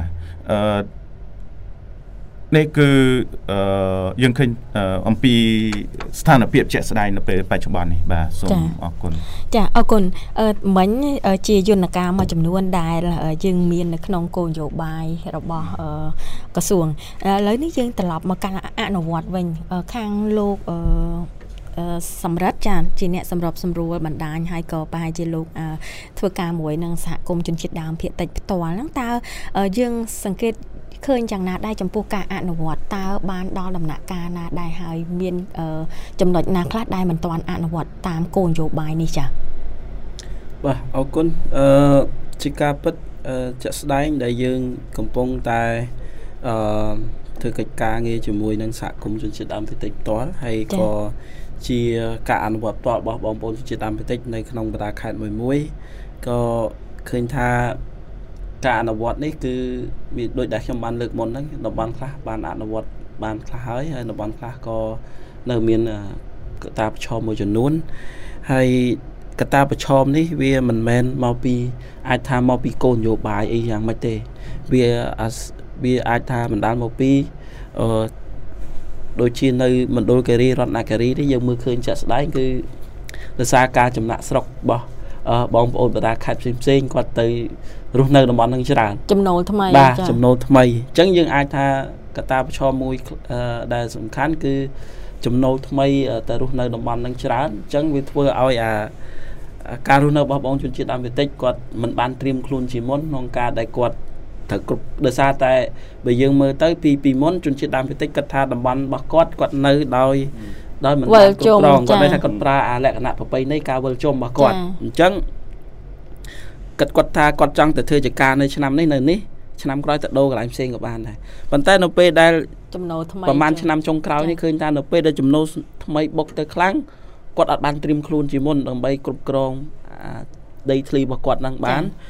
នេះគឺយើងឃើញអំពីស្ថានភាពជាក់ស្ដែងនៅពេលបច្ចុប្បន្ននេះបាទសូមអរគុណចាអរគុណមិញជាយន្តការមួយចំនួនដែលយើងមាននៅក្នុងគោលនយោបាយរបស់ក្រសួងឥឡូវនេះយើងត្រឡប់មកការអនុវត្តវិញខាងលោកសម្រាប់ចាជាអ្នកសម្របសម្រួលបណ្ដាញហើយក៏ប្រហែលជាលោកធ្វើការមួយនឹងសហគមន៍ជនជាតិដើមភាគតិចផ្ទាល់ហ្នឹងតើយើងសង្កេតឃើញយ៉ាងណាដែរចំពោះការអនុវត្តតើបានដល់ដំណាក់កាលណាដែរហើយមានចំណុចណាខ្លះដែលមិនទាន់អនុវត្តតាមគោលនយោបាយនេះចា៎បាទអរគុណជាការពិតជាក់ស្ដែងដែលយើងកំពុងតែធ្វើកិច្ចការងារជាមួយនឹងសហគមន៍ជនជាតិដើមភាគតិចផ្ទាល់ហើយក៏ជាការអនុវត្តផ្ទាល់របស់បងប្អូនជនជាតិដើមភាគតិចនៅក្នុងបណ្ដាខេត្តមួយក៏ឃើញថាការអនុវត្តនេះគឺមានដូចដែលខ្ញុំបានលើកមុនហ្នឹងតំបន់ខ្លះបានអនុវត្តបានខ្លះហើយតំបន់ខ្លះក៏នៅមានកត្តាប្រឈមមួយចំនួនហើយកត្តាប្រឈមនេះវាមិនមែនមកពីអាចថាមកពីគោលនយោបាយអីយ៉ាងម៉េចទេវាអាចថាបណ្ដាលមកពីដូចជានៅមណ្ឌលគិរីរតនគិរីនេះយើងមើលឃើញជាក់ស្ដែងគឺដោយសារការចំណាក់ស្រុករបស់បងប្អូនបណ្ដាខេត្តផ្សេងៗគាត់ទៅរស់នៅតំបន់ហ្នឹងច្រើនចំណូលថ្មីបាទចំណូលថ្មីអញ្ចឹងយើងអាចថាកត្តាប្រឈមមួយដែលសំខាន់គឺចំណូលថ្មីទៅរស់នៅតំបន់ហ្នឹងច្រើនអញ្ចឹងវាធ្វើឲ្យការរស់នៅរបស់បងជនជាតិដើមភាគតិចគាត់មិនបានត្រៀមខ្លួនជាមុនក្នុងការដែលគាត់ត្រូវគ្រប់ដោយសារតែបើយើងមើលទៅពីមុនជនជាតិដើមភាគតិចគាត់ថាតំបន់របស់គាត់នៅដោយមិនបានគ្រប់គ្រងគាត់ថាគាត់ប្រើលក្ខណៈប្រពៃណីការវិលជុំរបស់គាត់អញ្ចឹងគាត់ថាគាត់ចង់ទៅធ្វើជាការនៅឆ្នាំនេះនៅនេះឆ្នាំក្រោយទៅដូរកន្លែងផ្សេងក៏បានដែរប៉ុន្តែនៅពេលដែលចំណូលថ្មីប្រហែលឆ្នាំចុងក្រោយនេះឃើញថានៅពេលដែលចំណូលថ្មីបុកទៅខ្លាំងគាត់អត់បានត្រៀមខ្លួនជាមុនដើម្បីគ្រប់គ្រងដីធ្លីរបស់គាត់នឹងបាន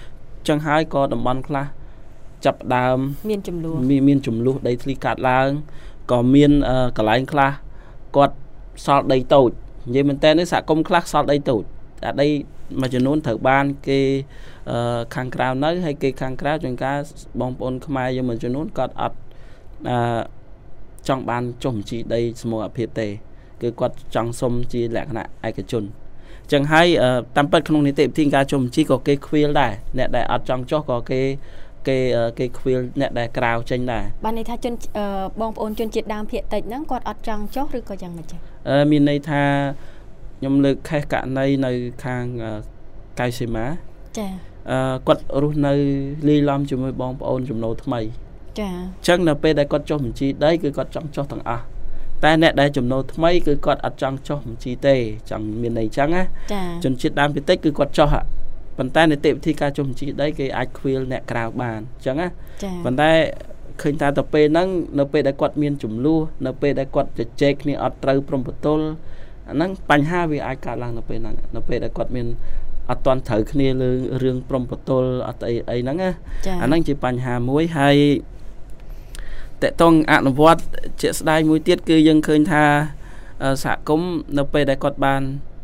ចឹងហើយក៏តំបន់ខ្លះចាប់ដើមមានចំនួនដីធ្លីកាត់ឡើងក៏មានកន្លែងខ្លះគាត់សល់ដីតូចនិយាយមែនតើនេះសហគមន៍ខ្លះសល់ដីតូចតែដីមួយចំនួនត្រូវបានគេខាងក្រៅនៅហើយគេខាងក្រៅជួនកាលបងប្អូនខ្មែរយើងមួយចំនួនគាត់អត់ចង់បានចុះបញ្ជីដីសមូហភាពទេគឺគាត់ចង់សុំជាលក្ខណៈឯកជនចឹងហើយតាមពិតក្នុងនីតិវិធីការចុះបញ្ជីក៏គេខ្វៀលដែរអ្នកដែលអត់ចង់ចុះក៏គេខ្វៀលអ្នកដែលក្រៅចេញដែរបានន័យថាជនបងប្អូនជនជាតិដើមភាគតិចហ្នឹងគាត់អត់ចង់ចុះឬក៏យ៉ាងម៉េចចាមានន័យថាខ្ញុំលើកខេសករណីនៅខាងកៅសីមាចាគាត់រស់នៅលាយឡំជាមួយបងប្អូនចំណូលថ្មីចាអញ្ចឹងនៅពេលដែលគាត់ចុះបញ្ជីដីគឺគាត់ចង់ចុះទាំងអស់តែអ្នកដែលចំណូលថ្មីគឺគាត់អត់ចង់ចុះបញ្ជីទេចង់មានន័យអញ្ចឹងណាជនជាតិដើមភាគតិចគឺគាត់ចុះប៉ុន្តែនីតិវិធីការចុះបញ្ជីដីគេអាចខ្វៀលអ្នកក្រៅបានអញ្ចឹងណាប៉ុន្តែឃើញថាទៅពេលហ្នឹងនៅពេលដែលគាត់មានចំនួននៅពេលដែលគាត់ជជែកគ្នាអត់ត្រូវព្រមប្រទល់អាហ្នឹងបញ្ហាវាអាចកើតឡើងនៅពេលហ្នឹងនៅពេលដែលគាត់មានអត់តន់ត្រូវគ្នាលើរឿងព្រមប្រទល់អត់អីហ្នឹងណាអាហ្នឹងជាបញ្ហាមួយហើយតកតងអនុវត្តជាក់ស្ដែងមួយទៀតគឺយើងឃើញថាសហគមន៍នៅពេលដែលគាត់បាន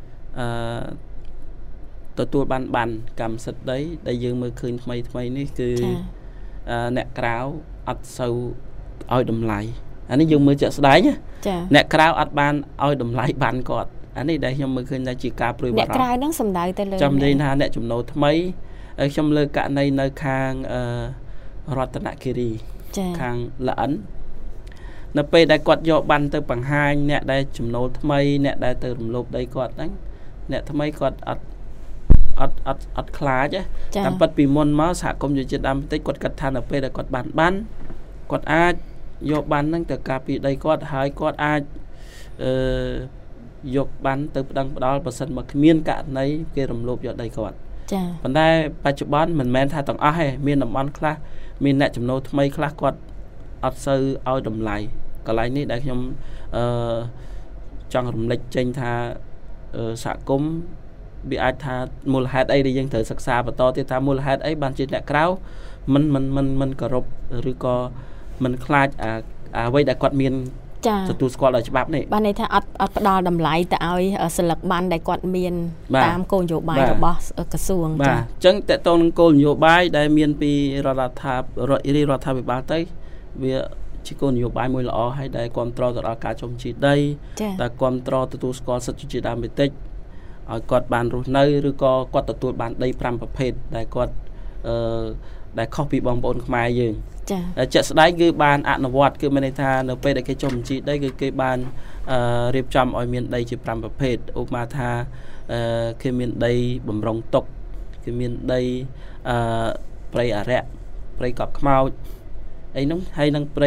ទទួលបានកម្មសិទ្ធិដីដែលយើងមើលឃើញថ្មីនេះគឺអ្នកក្រៅអត់សូវឲ្យតម្លៃអានេះយើងមើលជាក់ស្ដែងអ្នកក្រៅអត់បានឲ្យតម្លៃបានគាត់អានេះដែលខ្ញុំមើលឃើញថាជាការព្រួយបារម្ភអ្នកក្រៅហ្នឹងសំដៅទៅលើចាំនិយាយថាអ្នកចំណូលថ្មីខ្ញុំលើកករណីនៅខាងរតនគិរីខាងល្អិននៅពេលដែលគាត់យកបានទៅបង្ហាញអ្នកដែលចំណូលថ្មីអ្នកដែលទៅរំលោភដីគាត់ហ្នឹងអ្នកថ្មីគាត់អត់ខ្លាចតាមពិតពីមុនមកសហគមន៍យុជាតិដើមបន្តិចគាត់គិតថានៅពេលដែលគាត់បានគាត់អាចយកបានហ្នឹងទៅការពារដីគាត់ហើយគាត់អាចយកបានទៅប្តឹងផ្ដាល់បើសិនមកគ្មានករណីគេរំលោភយកដីគាត់ចា៎ប៉ុន្តែបច្ចុប្បន្នមិនមែនថាទាំងអស់ទេមានតំបន់ខ្លះមានអ្នកចំណូលថ្មីខ្លះគាត់អត់សូវឲ្យតម្លៃកន្លែងនេះដែលខ្ញុំចង់រំលេចចេញថាសហគមន៍វាអាចថាមូលហេតុអីដែលយើងត្រូវសិក្សាបន្តទៀតថាមូលហេតុអីបានជាអ្នកក្រៅមិនគោរពឬក៏មិនខ្លាចអ្វីដែលគាត់មានទទួលស្គាល់ដោយច្បាប់នេះបានន័យថាអត់ផ្ដល់តម្លៃទៅឲ្យសិលឹកបានដែលគាត់មានតាមគោលនយោបាយរបស់ក្រសួងបាទអញ្ចឹងតកតងនឹងគោលនយោបាយដែលមានពីរដ្ឋាភិបាលទៅវាជាគោលនយោបាយមួយល្អហើយដែលគ្រប់គ្រងទៅដល់ការចុះបញ្ជីដីដែលគ្រប់គ្រងទទួលស្គាល់សិទ្ធិជាដើមភាគតិចឲ្យគាត់បានរស់នៅឬក៏គាត់ទទួលបានដី5ប្រភេទដែលគាត់ដែលខុសពីបងប្អូនខ្មែរយើងជាក់ស្ដែងគឺបានអនុវត្តគឺមានន័យថានៅពេលដែលគេចុះបញ្ជីដីគឺគេបានរៀបចំឲ្យមានដីជា5ប្រភេទឧបមាថាគេមានដីបំរុងទុកគេមានដីព្រៃអរិយព្រៃកប់ខ្មោចអីនោះហើយនឹងព្រៃ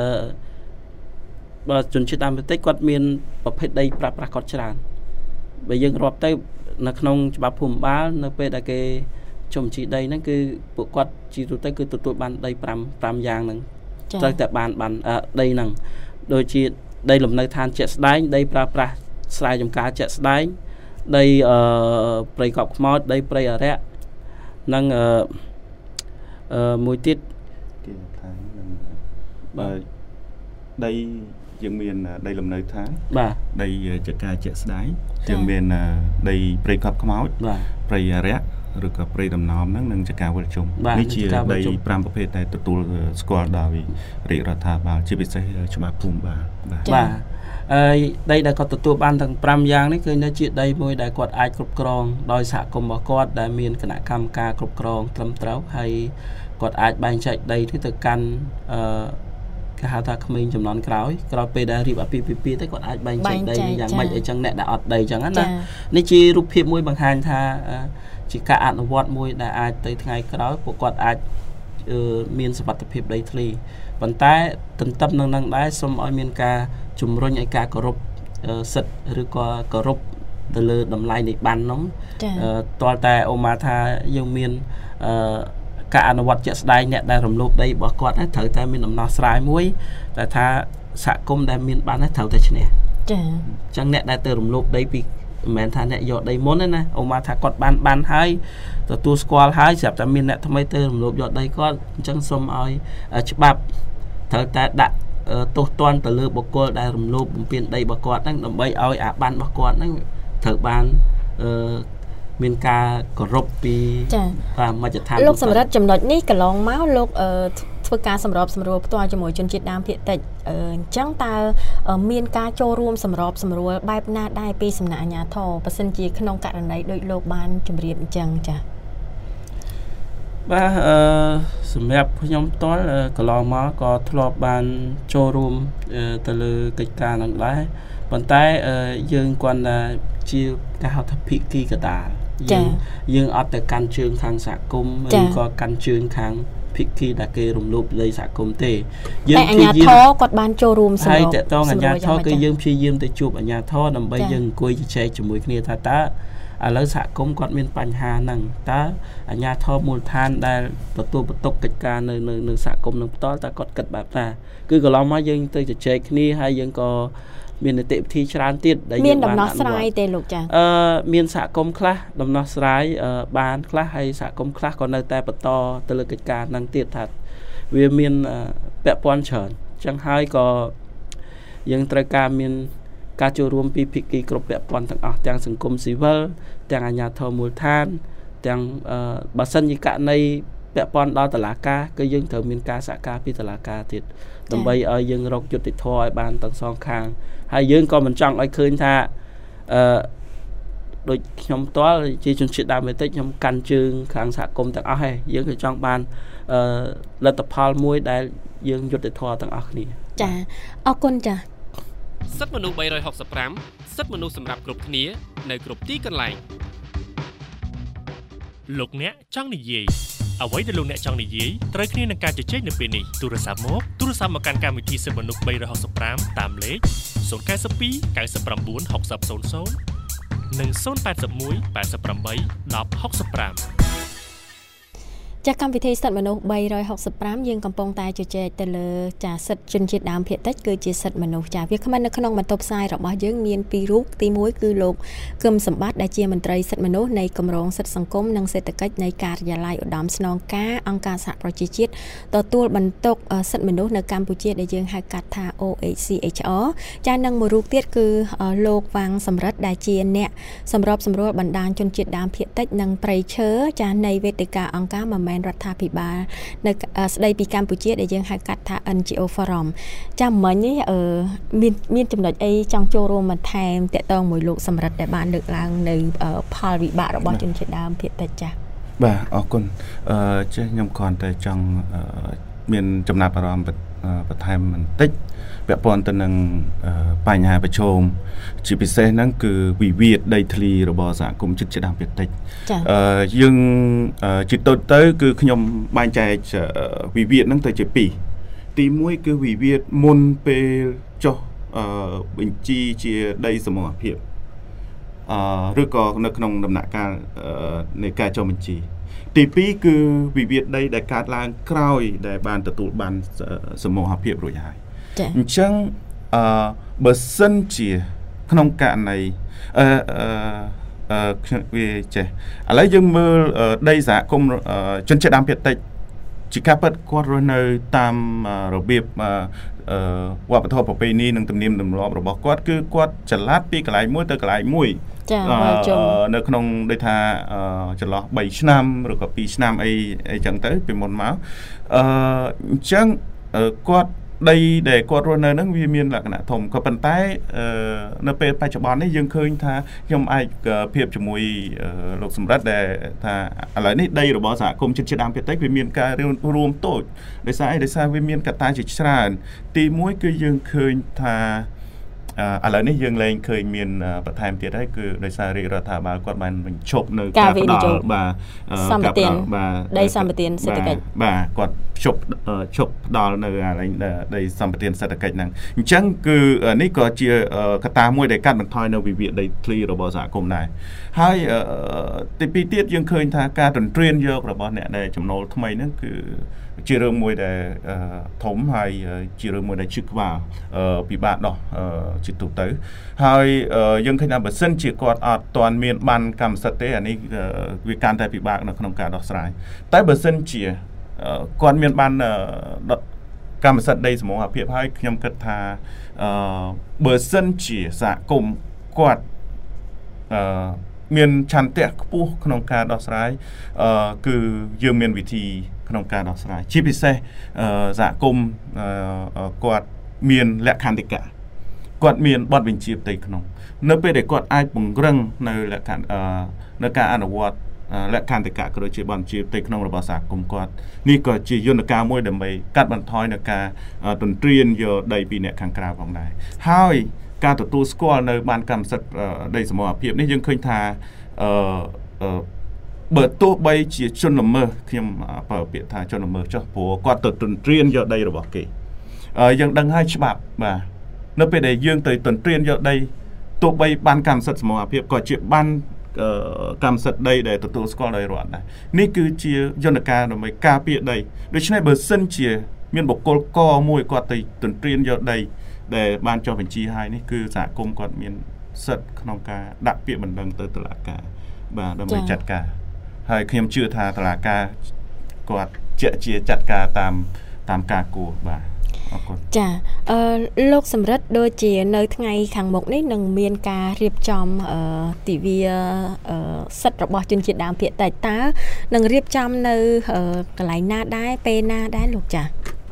បើជនជាតិដើមភាគតិចគាត់មានប្រភេទដីប្រើប្រាស់គាត់ច្រើនបើយើងរាប់ទៅនៅក្នុងច្បាប់ភូមិបាលនៅពេលដែលគេចុះបញ្ជីដីហ្នឹងគឺពួកគាត់ជីទូទៅគឺទទួលបានដី5យ៉ាងហ្នឹងត្រូវតែបានដីហ្នឹងដូចជាដីលំនៅឋានជាក់ស្ដែងដីប្រើប្រាស់ស្រែចម្ការជាក់ស្ដែងដីព្រៃកប់ខ្មោចដីព្រៃអរិយនិងមួយទៀតគេថាបើដីយើងមានដីលំនៅឋានបាទដីចការជាក់ស្ដែងយើងមានដីព្រៃកប់ខ្មោចព្រៃអរិយឬក៏ព្រៃដំណំហ្នឹងនឹងចការវិលជុំនេះជាដី5ប្រភេទដែលទទួលស្គាល់ដោយរាជរដ្ឋាភិបាលជាពិសេសច្បាប់ភូមិបាលបាទហើយដីដែលគាត់ទទួលបានទាំង5យ៉ាងនេះគឺនៅជាដីមួយដែលគាត់អាចគ្រប់គ្រងដោយសហគមន៍របស់គាត់ដែលមានគណៈកម្មការគ្រប់គ្រងត្រឹមត្រូវហើយគាត់អាចបែងចែកដីនេះទៅកាន់គេហៅថាក្មេងចំនួនក្រោយពេលដែលរៀបអាពាហ៍ពិពាហ៍ទៅគាត់អាចបែងចែកដីយ៉ាងម៉េចអីចឹងអ្នកដែលអត់ដីចឹងណានេះជារូបភាពមួយបង្ហាញថាជាការអនុវត្តមួយដែលអាចទៅថ្ងៃក្រោយពួកគាត់អាចមានសុវត្ថិភាពដីធ្លីប៉ុន្តែទន្ទឹមនឹងដែរសូមឲ្យមានការជំរុញឲ្យការគោរពសិទ្ធិឬក៏គោរពទៅលើតម្លៃនៃបាននោះតលតែអូម៉ាថាយើងមានការអនុវត្តជាក់ស្ដែងអ្នកដែលរំលោភដីរបស់គាត់ត្រូវតែមានដំណោះស្រាយមួយតែថាសហគមន៍ដែលមានបានត្រូវតែឈ្នះចា៎អញ្ចឹងអ្នកដែលទៅរំលោភដីមិនថាអ្នកយកដីមុនទេណាអូម៉ាថាគាត់បានហើយទទួលស្គាល់ហើយស្រាប់តែមានអ្នកថ្មីទៅរំលោភយកដីគាត់អញ្ចឹងសូមឲ្យច្បាប់ត្រូវតែដាក់ទោសទណ្ឌទៅលើបុគ្គលដែលរំលោភបំពានដីរបស់គាត់ហ្នឹងដើម្បីឲ្យអាបានរបស់គាត់ហ្នឹងត្រូវបានមានការគោរពពីមជ្ឈដ្ឋានលោកសម្រិទ្ធចំណុចនេះកន្លងមកលោកធ្វើការសម្របសម្រួលផ្ទាល់ជាមួយជនជាតិដើមភាគតិចអញ្ចឹងតើមានការចូលរួមសម្របសម្រួលបែបណាដែរពីសំណាក់អាជ្ញាធរបើសិនជាក្នុងករណីដូចលោកបានជម្រាបអញ្ចឹងចា៎បាទសម្រាប់ខ្ញុំផ្ទាល់កន្លងមកក៏ធ្លាប់បានចូលរួមទៅលើកិច្ចការនឹងដែរប៉ុន្តែយើងគាត់ជាការហៅថាភិក្ខីកដាលយើងអត់ទៅកាន់ជើងខាងសហគមន៍ឬក៏កាន់ជើងខាងភិក្ខីដែលគេរំលោភដីសហគមន៍ទេយើងព្យាយាមគាត់បានចូលរួមសម្រាប់ហើយតើតងអាជ្ញាធរគឺយើងព្យាយាមទៅជួបអាជ្ញាធរដើម្បីយើងអង្គុយជជែកជាមួយគ្នាថាតើឥឡូវសហគមន៍គាត់មានបញ្ហាហ្នឹងតើអាជ្ញាធរមូលដ្ឋានដែលទទួលបន្ទុកកិច្ចការនៅសហគមន៍នឹងផ្ទាល់តើគាត់គិតបែបណាគឺកន្លងមកយើងទៅជជែកគ្នាហើយយើងក៏មាននីតិវិធីច្រើនទៀតដែលមានដំណោះស្រាយទេលោកចា៎មានសហគមន៍ខ្លះដំណោះស្រាយបានខ្លះហើយសហគមន៍ខ្លះក៏នៅតែបន្តទៅលើកិច្ចការហ្នឹងទៀតថាវាមានពាក់ព័ន្ធច្រើនអញ្ចឹងហើយក៏យើងត្រូវការមានការចូលរួមពីភាគីគ្រប់ពាក់ព័ន្ធទាំងអស់ទាំងសង្គមស៊ីវិលទាំងអាជ្ញាធរមូលដ្ឋានទាំងបើសិនជាករណីពាក់ព័ន្ធដល់តុលាការគឺយើងត្រូវមានការសហការពីតុលាការទៀតដើម្បីឲ្យយើងរកយុត្តិធម៌ឲ្យបានទាំងសងខាងហើយយើងក៏មិនចង់ឲ្យឃើញថាដូចខ្ញុំផ្ទាល់ជាជនជាតិដើមភាគតិចខ្ញុំកាន់ជើងខាងសហគមន៍ទាំងអស់ហើយយើងគឺចង់បានលទ្ធផលមួយដែលយើងយុត្តិធម៌ទាំងអស់គ្នាចាអរគុណចាសិទ្ធិមនុស្ស365សិទ្ធិមនុស្សសម្រាប់គ្រប់គ្នានៅគ្រប់ទីកន្លែងលោកអ្នកចង់និយាយអ្វីដែលលោកអ្នកចង់និយាយត្រូវគ្នានឹងការជជែកនៅពេលនេះទូរស័ព្ទមកកាន់កម្មវិធីសិទ្ធិមនុស្ស365តាមលេខ092 99 60 00និង081 88 1065 ចាកម្មវិធីសិទ្ធិមនុស្ស365យើងកំពុងតែជជែកទៅលើចាសិទ្ធិជនជាតិដើមភាគតិចគឺជាសិទ្ធិមនុស្សចាវាគ្មិននៅក្នុងបន្ទប់ផ្សាយរបស់យើងមាន2រូបទី1គឺលោកគឹមសម្បត្តិដែលជាមន្ត្រីសិទ្ធិមនុស្សនៃគម្រោងសិទ្ធិសង្គមនិងសេដ្ឋកិច្ចនៃការិយាល័យឧត្តមស្នងការអង្គការសហប្រជាជាតិទទួលបន្ទុកសិទ្ធិមនុស្សនៅកម្ពុជាដែលយើងហៅកាត់ថា OHCHR ចានិងមួយរូបទៀតគឺលោកវ៉ាងសំរិទ្ធដែលជាអ្នកសម្របសម្រួលបណ្ដាញជនជាតិដើមភាគតិចនិងប្រៃឈើចានៃវេទិកាអង្គការរដ្ឋាភិបាលនៅស្ដីពីកម្ពុជាដែលយើងហៅកាត់ថា NGO Forum ចាំមិញនេះមានចំណុចអីចង់ចូលរួមបន្ថែមតាក់ទងមួយលោកសម្រិទ្ធដែលបានលើកឡើងនៅផលវិបាករបស់ជនជាតិដើមភាគតិចចា៎បាទអរគុណចេះខ្ញុំគ្រាន់តែចង់មានចំណាប់អារម្មណ៍បន្ថែមបន្តិចពាក់ព័ន្ធទៅនឹងបញ្ហាប្រឈមជាពិសេសហ្នឹងគឺវិវាទដីធ្លីរបស់សហគមន៍ជនជាតិដើមភាគតិចយើងជាទូទៅគឺខ្ញុំបែងចែកវិវាទហ្នឹងទៅជា2ទី1គឺវិវាទមុនពេលចុះបញ្ជីជាដីសមរភាពឬក៏នៅក្នុងដំណាក់កាលនៃការចុះបញ្ជីទី2គឺវិវាទដីដែលកើតឡើងក្រោយដែលបានទទួលបានសមរភាពរួចហើយអញ្ចឹងបើសិនជាក្នុងករណីវាចេះឥឡូវយើងមើលដីសហគមន៍ជនជាតិដើមភាគតិចជាការពិតគាត់រស់នៅតាមរបៀបវប្បធម៌ប្រពៃណីនិងទំនៀមទម្លាប់របស់គាត់គឺគាត់ចល័តពីកន្លែងមួយទៅកន្លែងមួយនៅក្នុងដូចថាចន្លោះ3ឆ្នាំឬក៏2ឆ្នាំអីចឹងទៅពីមុនមកអញ្ចឹងគាត់ដីដែលគាត់រស់នៅហ្នឹងវាមានលក្ខណៈធំក៏ប៉ុន្តែនៅពេលបច្ចុប្បន្ននេះយើងឃើញថាខ្ញុំអាចភាពជាមួយលោកសម្រិទ្ធដែលថាឥឡូវនេះដីរបស់សហគមន៍ជនជាតិដើមភាគតិចវាមានការរួមតូចដោយសារអីដោយសារវាមានកត្តាជាច្រើនទី1គឺយើងឃើញថាឥឡូវនេះយើងលែងឃើញមានបន្ថែមទៀតហើយគឺដោយសាររាជរដ្ឋាភិបាលគាត់បានបញ្ឈប់នៅការផ្ដល់សម្បទានដីសម្បទានសេដ្ឋកិច្ចបាទគាត់ឈប់ផ្ដល់នៅកន្លែងដីសម្បទានសេដ្ឋកិច្ចហ្នឹងអញ្ចឹងគឺនេះក៏ជាកត្តាមួយដែលកាត់បន្ថយនៅវិវាទដីធ្លីរបស់សហគមន៍ដែរហើយទី2ទៀតយើងឃើញថាការទន្ទ្រានយករបស់អ្នកដែលចំណូលថ្មីហ្នឹងគឺជារឿងមួយដែលធំហើយជារឿងមួយដែលជឹកក្បាលពិបាកដោះជាទូទៅហើយយើងឃើញថាបើសិនជាគាត់អត់ទាន់មានបានកម្មសិទ្ធិទេអានេះវាកាន់តែពិបាកនៅក្នុងការដោះស្រាយតែបើសិនជាគាត់មានបានកម្មសិទ្ធិដីសមូហភាពហើយខ្ញុំគិតថាបើសិនជាសហគមន៍គាត់មានឆន្ទៈខ្ពស់ក្នុងការដោះស្រាយគឺយើងមានវិធីក្នុងការដោះស្រាយជាពិសេសសហគមន៍គាត់មានលក្ខន្តិកៈគាត់មានបទបញ្ជាផ្ទៃក្នុងនៅពេលដែលគាត់អាចពង្រឹងនៅលក្ខន្តិនៅការអនុវត្តលក្ខន្តិកៈក៏ដូចជាបទបញ្ជាផ្ទៃក្នុងរបស់សហគមន៍គាត់នេះក៏ជាយន្តការមួយដើម្បីកាត់បន្ថយនៅការទន្ទ្រានយកដីពីអ្នកខាងក្រៅផងដែរហើយការទទួលស្គាល់នៅបានកម្មសិទ្ធិដីសមូហភាពនេះយើងឃើញថាបើទោះបីជាជនល្មើសខ្ញុំប្រើពាក្យថាជនល្មើសចុះព្រោះគាត់ទៅទន្ទ្រានយកដីរបស់គេយើងដឹងហើយច្បាប់បាទនៅពេលដែលយើងទៅទន្ទ្រានយកដីទោះបីបានកម្មសិទ្ធិសមូហភាពក៏ជាបានកម្មសិទ្ធិដីដែលទទួលស្គាល់ដោយរដ្ឋដែរនេះគឺជាយន្តការដើម្បីការពារដីដូច្នេះបើសិនជាមានបុគ្គលកមួយគាត់ទៅទន្ទ្រានយកដីដែលបានចុះបញ្ជីហើយនេះគឺសហគមន៍គាត់មានសិទ្ធិក្នុងការដាក់ពាក្យបណ្ដឹងទៅតុលាការបាទដើម្បីចាត់ការហើយខ្ញុំជឿថាតុលាការគាត់ជាចាត់ការតាមការគួរបាទអរគុណចាលោកសំរិទ្ធដូចជានៅថ្ងៃខាងមុខនេះនឹងមានការរៀបចំទិវាសិទ្ធិរបស់ជនជាតិដើមភាគតិចតើនឹងរៀបចំនៅកន្លែងណាដែរពេលណាដែរលោកចា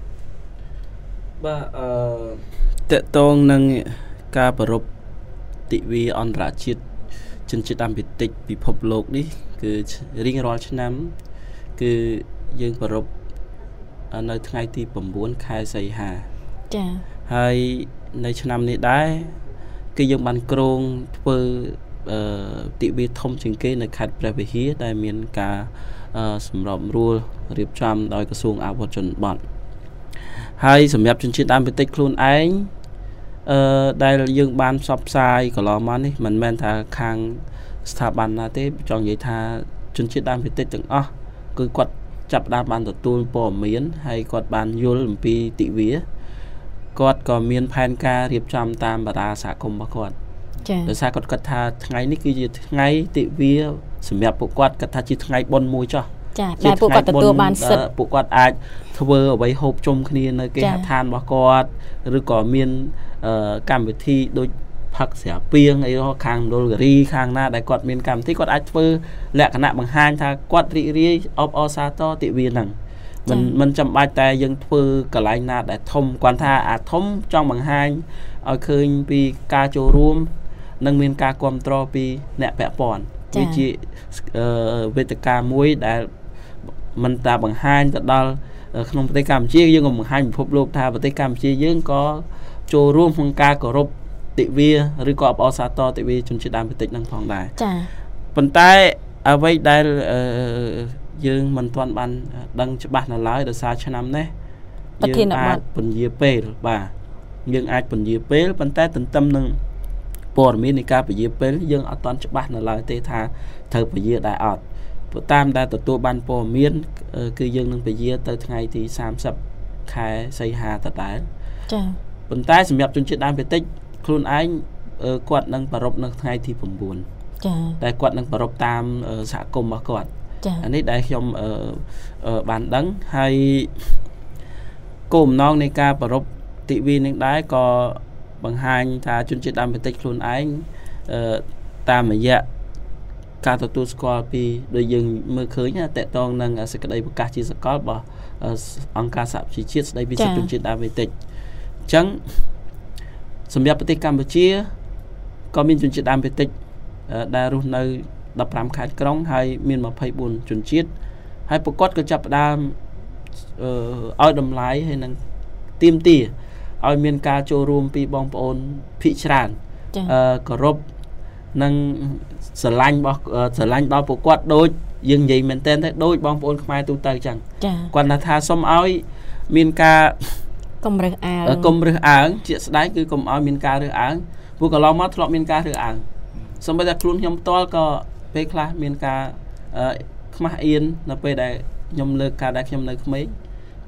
បាទតកតងនឹងការប្រារព្ធទិវាអន្តរជាតិជនជាតិដើមភាគតិចពិភពលោកនេះគឺរៀងរាល់ឆ្នាំគឺយើងប្រារព្ធនៅថ្ងៃទី9ខែសីហាចា៎ហើយនៅឆ្នាំនេះដែរគឺយើងបានគ្រោងធ្វើទិវាធំជាងគេនៅខេត្តព្រះវិហារដែលមានការសម្របសម្រួលរៀបចំដោយក្រសួងអប់រំជនបទហើយសម្រាប់ជនជាតិដើមភាគតិចខ្លួនឯងដែលយើងបានផ្សព្វផ្សាយកន្លងមកនេះមិនមែនថាខាងស្ថាប័នណាទេចង់និយាយថាជនជាតិដើមភាគតិចទាំងអស់គឺគាត់ចាប់ដើមបានទទួលព័ត៌មានហើយគាត់បានយល់អំពីទិវាគាត់ក៏មានផែនការរៀបចំតាមបណ្ដាសហគមន៍របស់គាត់ចា៎ដោយសារគាត់គិតថាថ្ងៃនេះគឺជាថ្ងៃទិវាសម្រាប់ពួកគាត់គិតថាជាថ្ងៃបុណ្យមួយចុះចា៎ដែលពួកគាត់ទទួលបានសិទ្ធិពួកគាត់អាចធ្វើអ្វីហូបជុំគ្នានៅគេហដ្ឋានរបស់គាត់ឬក៏មានកម្មវិធីដូចផឹកស្រាពីងអីខាងមណ្ឌលគិរីខាងណាដែលគាត់មានកម្មវិធីគាត់អាចធ្វើលក្ខណៈបង្ហាញថាគាត់រីករាយអបអរសាទរទិវាហ្នឹងមិនចាំបាច់តែយើងធ្វើកន្លែងណាដែលធំគាត់ថាអាធំចង់បង្ហាញឲ្យឃើញពីការចូលរួមនិងមានការគ្រប់គ្រងពីអ្នកពាក់ព័ន្ធវាជាវេទិកាមួយដែលមិនតាបង្ហាញទៅដល់ក្នុងប្រទេសកម្ពុជាយើងក៏បង្ហាញពិភពលោកថាប្រទេសកម្ពុជាយើងក៏ចូលរួមក្នុងការគោរពទិវាឬក៏អបអរសាទរទិវាជនជាតិដើមភាគតិចនឹងផងដែរចា៎ប៉ុន្តែអ្វីដែលយើងមិនទាន់បានដឹងច្បាស់នៅឡើយដោយសារឆ្នាំនេះយើងអាចពន្យាពេលបាទយើងអាចពន្យាពេលប៉ុន្តែទន្ទឹមនឹងព័ត៌មាននៃការពន្យាពេលយើងអត់ទាន់ច្បាស់នៅឡើយទេថាត្រូវពន្យាដែរអត់ព្រោះតាមដែលទទួលបានព័ត៌មានគឺយើងនឹងពន្យាទៅថ្ងៃទី30ខែសីហាដដែលចា៎ប៉ុន្តែសម្រាប់ជនជាតិដើមភាគតិចខ្លួនឯងគាត់នឹងប្រារព្ធនៅថ្ងៃទី9 ចា៎តែគាត់នឹងប្រារព្ធតាមសហគមន៍របស់គាត់ចា៎អានេះដែលខ្ញុំបានដឹងហើយគោលបំណងនៃការប្រារព្ធទិវានឹងដែរក៏បង្ហាញថាជនជាតិដើមភាគតិចខ្លួនឯងតាមរយៈការទទួលស្គាល់ពីដោយយើងមើលឃើញតកតងនឹងសេចក្តីប្រកាសជាសកលរបស់អង្គការសហប្រជាជាតិស្តីពីសិទ្ធិជនជាតិដើមភាគតិចអញ្ចឹងសម្រាប់ប្រទេសកម្ពុជាក៏មានជនជាតិដើមភាគតិចដែលរស់នៅ15ខេត្តក្រុងហើយមាន24ជនជាតិហើយប្រកបក៏ចាប់ផ្ដើមឲ្យតម្លៃហើយនឹងទាមទារឲ្យមានការចូលរួមពីបងប្អូនភាគច្រើនគោរពនិងស្រឡាញ់ដល់ពួកគាត់ដូចយើងនិយាយមែនទែនទៅដូចបងប្អូនខ្មែរទូទៅអញ្ចឹងគាត់ថាសុំឲ្យមានការកុំរើសអើងជាក់ស្ដែងគឺកុំឲ្យមានការរើសអើងព្រោះកន្លងមកធ្លាប់មានការរើសអើងសូម្បីតែខ្លួនខ្ញុំផ្ទាល់ក៏ពេលខ្លះមានការខ្មាស់អៀននៅពេលដែលខ្ញុំលើកការដែលខ្ញុំនៅក្មេង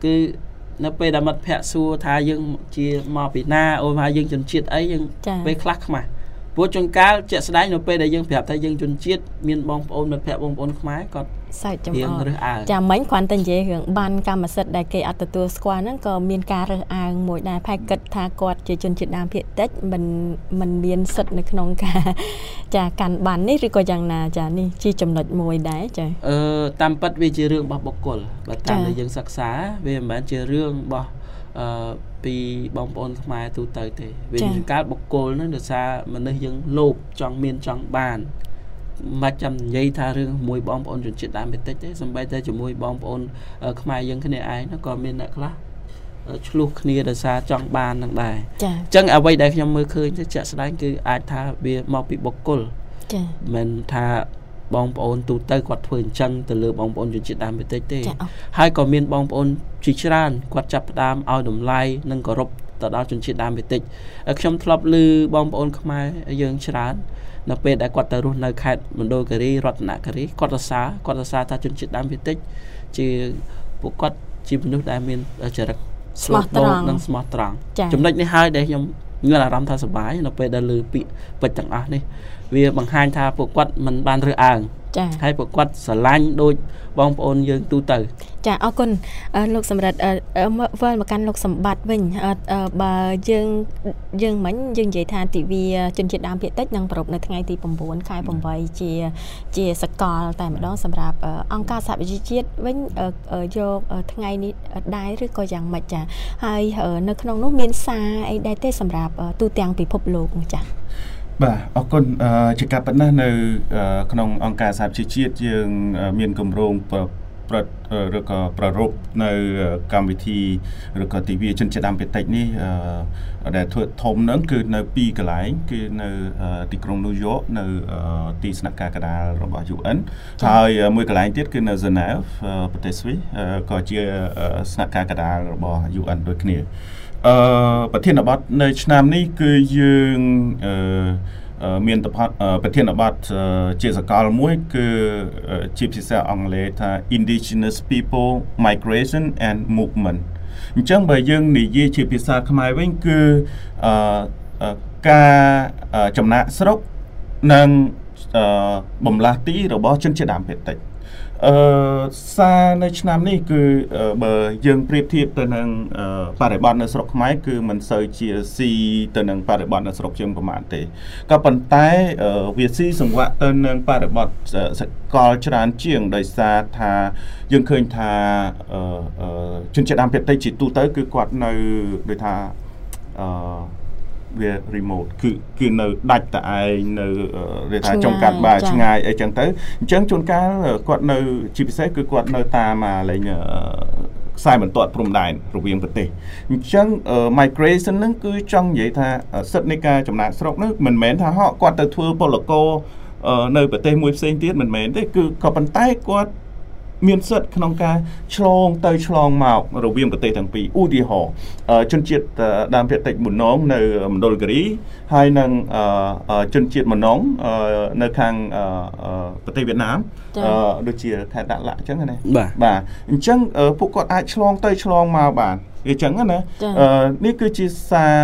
គឺនៅពេលដែលមិត្តភ័ក្តិសួរថាយើងជាមកពីណាអូនថាយើងជនជាតិអីយើងពេលខ្លះខ្មាស់ព្រោះជួនកាលជាក់ស្ដែងនៅពេលដែលយើងប្រាប់ថាយើងជនជាតិមានបងប្អូនមិត្តភ័ក្តិបងប្អូនខ្មែរគាត់សើចចំអកចាមិញគ្រាន់តែនិយាយរឿងបានកម្មសិទ្ធិដែលគេអត់ទទួលស្គាល់ហ្នឹងក៏មានការរើសអើងមួយដែរផែគិតថាគាត់ជាជនជាតិដើមភាគតិចមិនមានសិទ្ធិនៅក្នុងការចាកាន់បាននេះឬក៏យ៉ាងណាចានេះជាចំណុចមួយដែរចាតាមពិតវាជារឿងរបស់បុគ្គលបើតាមដែលយើងសិក្សាវាមិនមែនជារឿងរបស់ពីបងប្អូនខ្មែរទូទៅទេវាជាការបុគ្គលហ្នឹងដោយសារមនុស្សយើងលោភចង់មានចង់បានមិនចាំនិយាយថារឿងមួយបងប្អូនជនជាតិដើមភាគតិចទេសូម្បីតែជាមួយបងប្អូនខ្មែរយើងគ្នាឯងក៏មានអ្នកខ្លះឆ្លោះគ្នាដោយសារចង់បាននឹងដែរអញ្ចឹងអ្វីដែលខ្ញុំមើលឃើញទៅជាក់ស្ដែងគឺអាចថាវាមកពីបុគ្គលមិនថាបងប្អូនទូទៅគាត់ធ្វើអញ្ចឹងទៅលើបងប្អូនជនជាតិដើមភាគតិចទេហើយក៏មានបងប្អូនជាច្រើនគាត់ចាប់ផ្ដើមឲ្យតម្លៃនិងគោរពទៅដល់ជនជាតិដើមភាគតិចខ្ញុំធ្លាប់ឮបងប្អូនខ្មែរយើងច្រើននៅពេលដែលគាត់ទៅរស់នៅខេត្តមណ្ឌលគិរីរតនគិរីគាត់សរសើរថាជនជាតិដើមភាគតិចជាពួកគាត់ជាមនុស្សដែលមានចរិតស្មោះត្រង់និងស្មោះត្រង់ចំណុចនេះហើយដែលខ្ញុំមានអារម្មណ៍ថាសប្បាយនៅពេលដែលឮពាក្យពេចន៍ទាំងអស់នេះវាបង្ហាញថាពួកគាត់មិនបានរើសអើងហើយពួកគាត់ស្រឡាញ់ដូចបងប្អូនយើងទូទៅចាអរគុណលោកសម្រិទ្ធវិលមកកាន់លោកសម្បត្តិវិញបើយើងមិញយើងនិយាយថាទិវាជនជាតិដើមភាគតិចនឹងប្រពៃនៅថ្ងៃទី9ខែ8ជាសកលតែម្ដងសម្រាប់អង្គការសហប្រជាជាតិវិញយកថ្ងៃនេះដែរឬក៏យ៉ាងម៉េចចាហើយនៅក្នុងនោះមានសារអីដែរទេសម្រាប់ទូទាំងពិភពលោកចាបាទអរគុណជាការប៉ុណ្ណានៅក្នុងអង្គការសហជីវជាតិយើងមានគម្រោងឬក៏ប្រារព្ធនៅកម្មវិធីឬក៏ទិវាជនជាតិដើមភាគតិចនេះដែលធ្វើធំហ្នឹងគឺនៅ2កន្លែងគឺនៅទីក្រុងញូវយ៉កនៅទីស្នាក់ការកណ្ដាលរបស់ UN ហើយមួយកន្លែងទៀតគឺនៅហ្សឺណែវប្រទេសស្វីសក៏ជាស្នាក់ការកណ្ដាលរបស់ UN ដូចគ្នាប្រធានបទនៅឆ្នាំនេះគឺយើងមានប្រធានបទជាសកលមួយគឺជាភាសាអង់គ្លេសថា Indigenous People Migration and Movement អញ្ចឹងបើយើងនិយាយជាភាសាខ្មែរវិញគឺការចំណាក់ស្រុកនិងបំលាស់ទីរបស់ជនជាតិដើមភាគតិចសារនៅឆ្នាំនេះគឺបើយើងប្រៀបធៀបទៅនឹងបរិបទនៅស្រុកខ្មែរគឺមិនសូវជាស៊ីទៅនឹងបរិបទនៅស្រុកយើងប្រហែលទេក៏ប៉ុន្តែវាស៊ីសង្វាក់ទៅនឹងបរិបទសកលច្រើនជាងដោយសារថាយើងឃើញថាជនជាតិដើមភាគតិចជាទូទៅគឺគាត់នៅដូចថាវា remote គឺនៅដាច់តែឯងនៅគេថាចំកាត់បាទឆ្ងាយអីចឹងទៅអញ្ចឹងជួនកាលគាត់នៅជាពិសេសគឺគាត់នៅតាមលេងខ្សែបន្ទាត់ព្រំដែនរវាងប្រទេសអញ្ចឹង migration ហ្នឹងគឺចង់និយាយថាសិទ្ធិនៃការចំណាក់ស្រុកហ្នឹងមិនមែនថាគាត់ទៅធ្វើពលករនៅប្រទេសមួយផ្សេងទៀតមិនមែនទេគឺក៏ប៉ុន្តែគាត់មានសិទ្ធិក្នុងការឆ្លងទៅឆ្លងមករវាងប្រទេសទាំងពីរឧទាហរណ៍ជនជាតិដើមភាគតិចមុនងនៅមណ្ឌលគិរីហើយនិងជនជាតិមុនងនៅខាងប្រទេសវៀតណាមដូចជាខេត្តដាក់ឡាក់អញ្ចឹងណាបាទអញ្ចឹងពួកគាត់អាចឆ្លងទៅឆ្លងមកបានអញ្ចឹងណានេះគឺជាសារ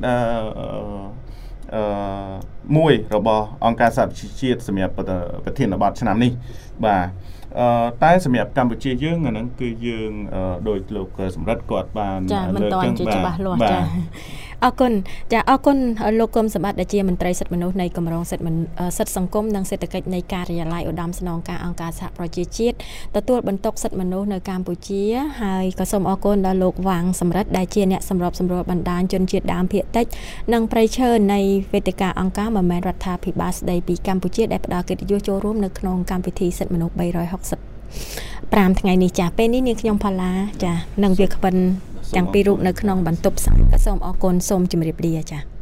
មួយរបស់អង្គការសហប្រជាជាតិសម្រាប់ប្រធានបទឆ្នាំនេះបាទតែសម្រាប់កម្ពុជាយើងអាហ្នឹងគឺយើងដោយលោកសម្រិទ្ធគាត់បានលើកចឹងបាទអរគុណចាអរគុណលោកគឹមសម្បត្តិដែលជាមន្ត្រីសិទ្ធិមនុស្សនៃគម្រោងសិទ្ធិសង្គមនិងសេដ្ឋកិច្ចនៃការិយាល័យឧត្តមស្នងការអង្គការសហប្រជាជាតិទទួលបន្ទុកសិទ្ធិមនុស្សនៅកម្ពុជាហើយក៏សូមអរគុណដល់លោកវ៉ាងសម្រិទ្ធដែលជាអ្នកសម្របសម្រួលបណ្ដាញជនជាតិដើមភាគតិចនិងប្រៃឈើនៃវេទិកាអង្គការមិនមែនរដ្ឋាភិបាលស្ដីពីកម្ពុជាដែលផ្ដល់កិត្តិយសចូលរួមនៅក្នុងកម្មវិធីសិទ្ធិមនុស្ស365ថ្ងៃនេះចាពេលនេះនាងខ្ញុំផល្លាចានិងវាគ្មិនទាំងពីររូបនៅក្នុងបន្ទប់ផ្សាយសូមអរគុណសូមជម្រាបលាចា